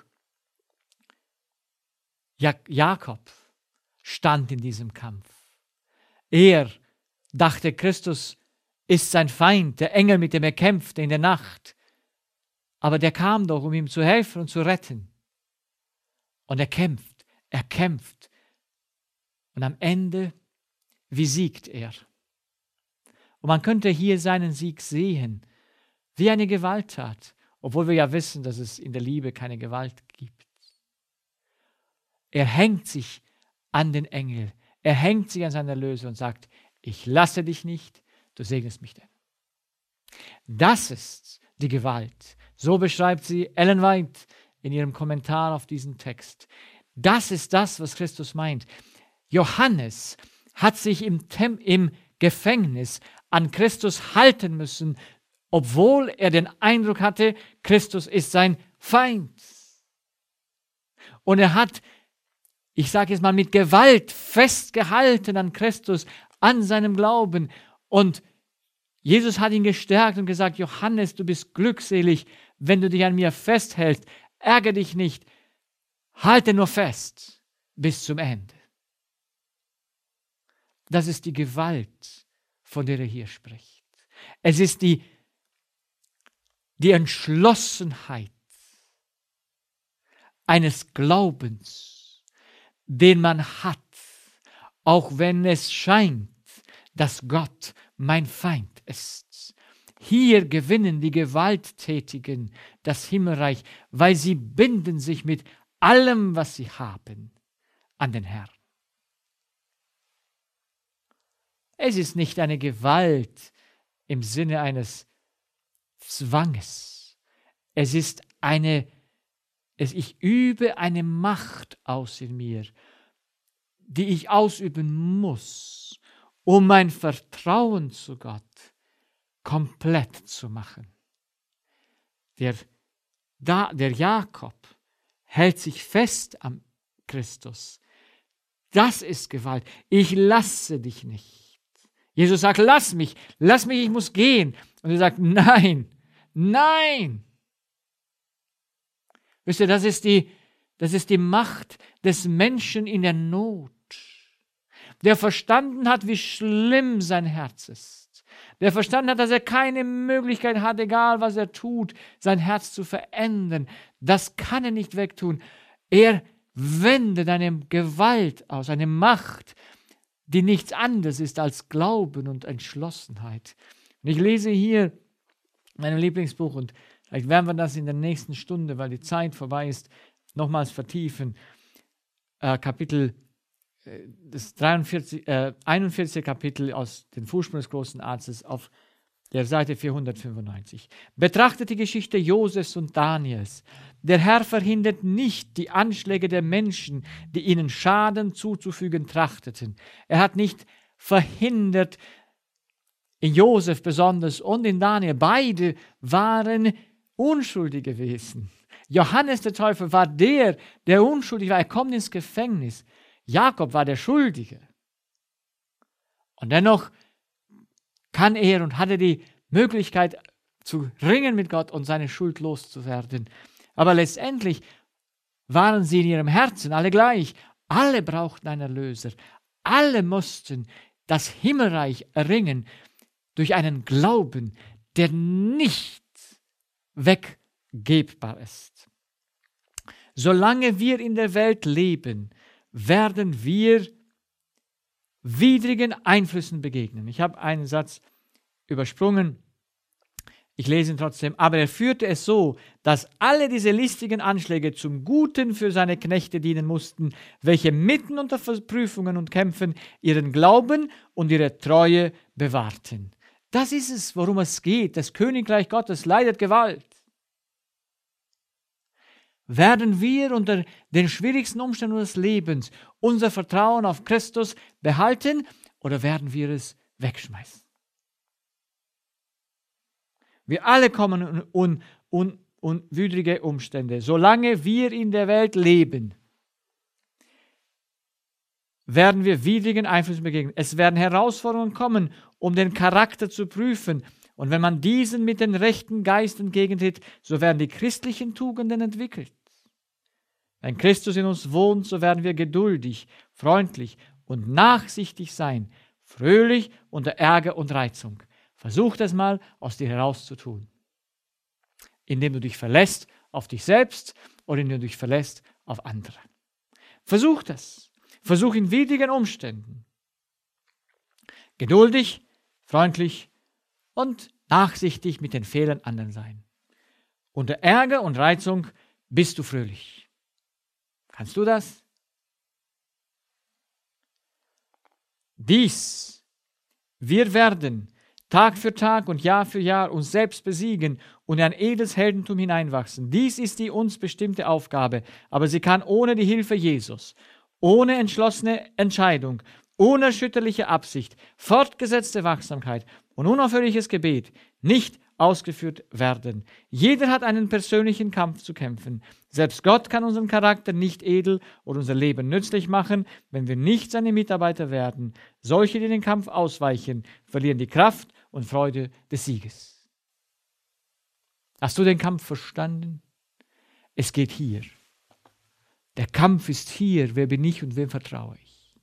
Speaker 1: Jak- Jakob stand in diesem Kampf. Er dachte, Christus ist sein Feind, der Engel, mit dem er kämpfte in der Nacht. Aber der kam doch, um ihm zu helfen und zu retten. Und er kämpft, er kämpft. Und am Ende, wie siegt er? Und man könnte hier seinen Sieg sehen, wie eine Gewalttat, obwohl wir ja wissen, dass es in der Liebe keine Gewalt gibt. Er hängt sich an den Engel, er hängt sich an seinen Erlöser und sagt, ich lasse dich nicht, du segnest mich denn. Das ist die Gewalt. So beschreibt sie Ellen White in ihrem Kommentar auf diesen Text. Das ist das, was Christus meint. Johannes hat sich im, Tem- im Gefängnis an Christus halten müssen, obwohl er den Eindruck hatte, Christus ist sein Feind. Und er hat, ich sage jetzt mal, mit Gewalt festgehalten an Christus, an seinem Glauben. Und Jesus hat ihn gestärkt und gesagt, Johannes, du bist glückselig, wenn du dich an mir festhältst. Ärgere dich nicht, halte nur fest bis zum Ende. Das ist die Gewalt, von der er hier spricht. Es ist die, die Entschlossenheit eines Glaubens, den man hat, auch wenn es scheint, dass Gott mein Feind ist. Hier gewinnen die Gewalttätigen das Himmelreich, weil sie binden sich mit allem, was sie haben, an den Herrn. Es ist nicht eine Gewalt im Sinne eines Zwanges. Es ist eine, es, ich übe eine Macht aus in mir, die ich ausüben muss, um mein Vertrauen zu Gott komplett zu machen. Der, da, der Jakob hält sich fest am Christus. Das ist Gewalt. Ich lasse dich nicht. Jesus sagt, lass mich, lass mich, ich muss gehen. Und er sagt, nein, nein. Wisst ihr, das ist die, das ist die Macht des Menschen in der Not, der verstanden hat, wie schlimm sein Herz ist. Der verstanden hat, dass er keine Möglichkeit hat, egal was er tut, sein Herz zu verändern. Das kann er nicht wegtun. Er wendet eine Gewalt aus, eine Macht, die nichts anderes ist als Glauben und Entschlossenheit. Und ich lese hier in meinem Lieblingsbuch, und vielleicht werden wir das in der nächsten Stunde, weil die Zeit vorbei ist, nochmals vertiefen. Äh, Kapitel, äh, das dreiundvierzig, äh, einundvierzigste Kapitel aus den Fußspuren des großen Arztes auf der Seite vierhundertfünfundneunzig. Betrachtet die Geschichte Josefs und Daniels. Der Herr verhindert nicht die Anschläge der Menschen, die ihnen Schaden zuzufügen trachteten. Er hat nicht verhindert, in Josef besonders und in Daniel, beide waren unschuldig gewesen. Johannes der Täufer war der, der unschuldig war. Er kommt ins Gefängnis. Jakob war der Schuldige. Und dennoch kann er und hatte die Möglichkeit zu ringen mit Gott und seine Schuld loszuwerden. Aber letztendlich waren sie in ihrem Herzen alle gleich. Alle brauchten einen Erlöser. Alle mussten das Himmelreich erringen durch einen Glauben, der nicht weggebbar ist. Solange wir in der Welt leben, werden wir widrigen Einflüssen begegnen. Ich habe einen Satz übersprungen. Ich lese ihn trotzdem. Aber er führte es so, dass alle diese listigen Anschläge zum Guten für seine Knechte dienen mussten, welche mitten unter Prüfungen und Kämpfen ihren Glauben und ihre Treue bewahrten. Das ist es, worum es geht. Das Königreich Gottes leidet Gewalt. Werden wir unter den schwierigsten Umständen unseres Lebens unser Vertrauen auf Christus behalten oder werden wir es wegschmeißen? Wir alle kommen in un, un, unwidrige Umstände. Solange wir in der Welt leben, werden wir widrigen Einflüssen begegnen. Es werden Herausforderungen kommen, um den Charakter zu prüfen. Und wenn man diesen mit den rechten Geist entgegentritt, so werden die christlichen Tugenden entwickelt. Wenn Christus in uns wohnt, so werden wir geduldig, freundlich und nachsichtig sein, fröhlich unter Ärger und Reizung. Versuch das mal aus dir herauszutun, indem du dich verlässt auf dich selbst oder indem du dich verlässt auf andere. Versuch das. Versuch in widrigen Umständen geduldig, freundlich und nachsichtig mit den Fehlern anderen sein. Unter Ärger und Reizung bist du fröhlich. Kannst du das? Dies, wir werden Tag für Tag und Jahr für Jahr uns selbst besiegen und in ein edles Heldentum hineinwachsen. Dies ist die uns bestimmte Aufgabe, aber sie kann ohne die Hilfe Jesus, ohne entschlossene Entscheidung, unerschütterliche Absicht, fortgesetzte Wachsamkeit und unaufhörliches Gebet nicht ausgeführt werden. Jeder hat einen persönlichen Kampf zu kämpfen. Selbst Gott kann unseren Charakter nicht edel oder unser Leben nützlich machen, wenn wir nicht seine Mitarbeiter werden. Solche, die den Kampf ausweichen, verlieren die Kraft und Freude des Sieges. Hast du den Kampf verstanden? Es geht hier. Der Kampf ist hier. Wer bin ich und wem vertraue ich?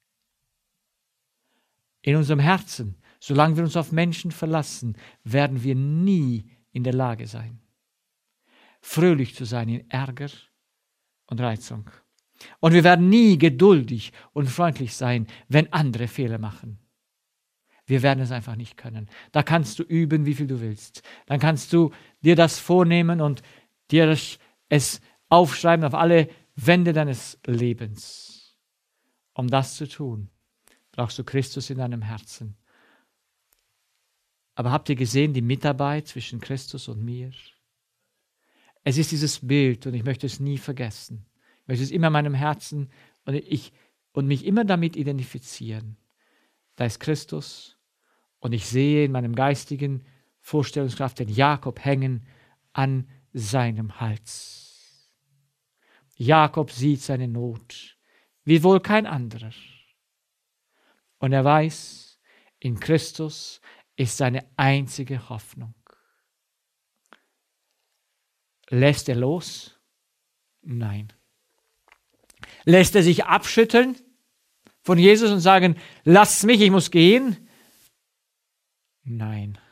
Speaker 1: In unserem Herzen, solange wir uns auf Menschen verlassen, werden wir nie in der Lage sein, fröhlich zu sein in Ärger und Reizung. Und wir werden nie geduldig und freundlich sein, wenn andere Fehler machen. Wir werden es einfach nicht können. Da kannst du üben, wie viel du willst. Dann kannst du dir das vornehmen und dir es aufschreiben auf alle Wände deines Lebens, um das zu tun, brauchst du Christus in deinem Herzen. Aber habt ihr gesehen die Mitarbeit zwischen Christus und mir? Es ist dieses Bild und ich möchte es nie vergessen. Ich möchte es immer in meinem Herzen und, ich, und mich immer damit identifizieren. Da ist Christus und ich sehe in meinem geistigen Vorstellungskraft den Jakob hängen an seinem Hals. Jakob sieht seine Not, wie wohl kein anderer. Und er weiß, in Christus ist seine einzige Hoffnung. Lässt er los? Nein. Lässt er sich abschütteln von Jesus und sagen, lass mich, ich muss gehen? Nein.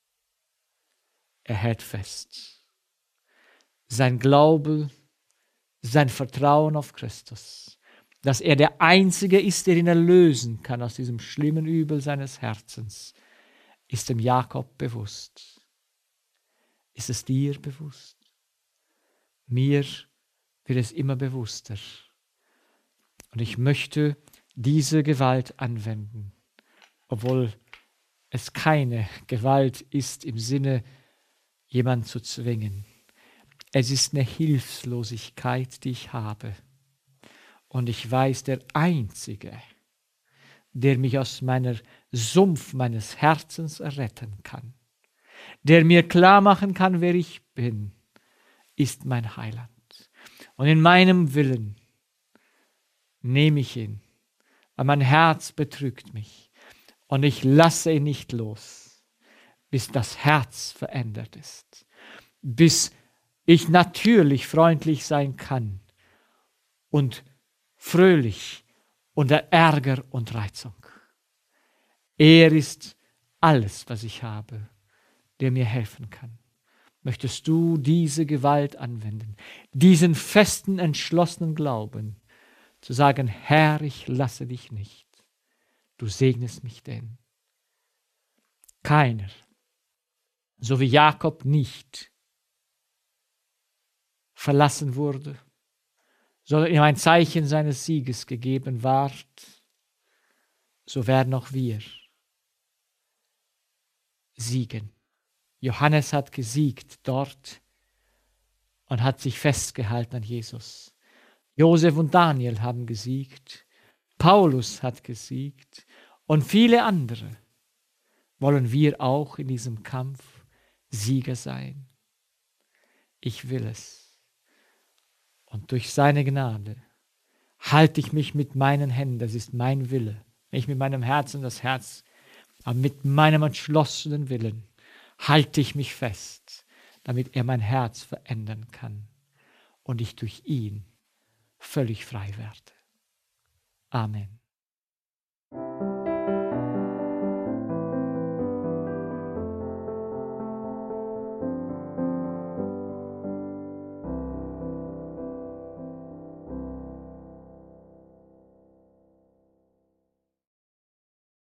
Speaker 1: Er hält fest. Sein Glaube, sein Vertrauen auf Christus, dass er der Einzige ist, der ihn erlösen kann aus diesem schlimmen Übel seines Herzens, ist dem Jakob bewusst. Ist es dir bewusst? Mir wird es immer bewusster. Und ich möchte diese Gewalt anwenden, obwohl es keine Gewalt ist im Sinne, jemanden zu zwingen. Es ist eine Hilflosigkeit, die ich habe. Und ich weiß, der Einzige, der mich aus meiner Sumpf meines Herzens erretten kann, der mir klar machen kann, wer ich bin, ist mein Heiland. Und in meinem Willen nehme ich ihn, weil mein Herz betrügt mich. Und ich lasse ihn nicht los, bis das Herz verändert ist, bis ich natürlich freundlich sein kann und fröhlich unter Ärger und Reizung. Er ist alles, was ich habe, der mir helfen kann. Möchtest du diese Gewalt anwenden, diesen festen, entschlossenen Glauben, zu sagen, Herr, ich lasse dich nicht, du segnest mich denn. Keiner, so wie Jakob nicht verlassen wurde, sondern ihm ein Zeichen seines Sieges gegeben ward, so werden auch wir siegen. Johannes hat gesiegt dort und hat sich festgehalten an Jesus. Josef und Daniel haben gesiegt. Paulus hat gesiegt. Und viele andere wollen wir auch in diesem Kampf Sieger sein. Ich will es. Und durch seine Gnade halte ich mich mit meinen Händen, das ist mein Wille, nicht mit meinem Herzen das Herz, aber mit meinem entschlossenen Willen halte ich mich fest, damit er mein Herz verändern kann und ich durch ihn völlig frei werde. Amen.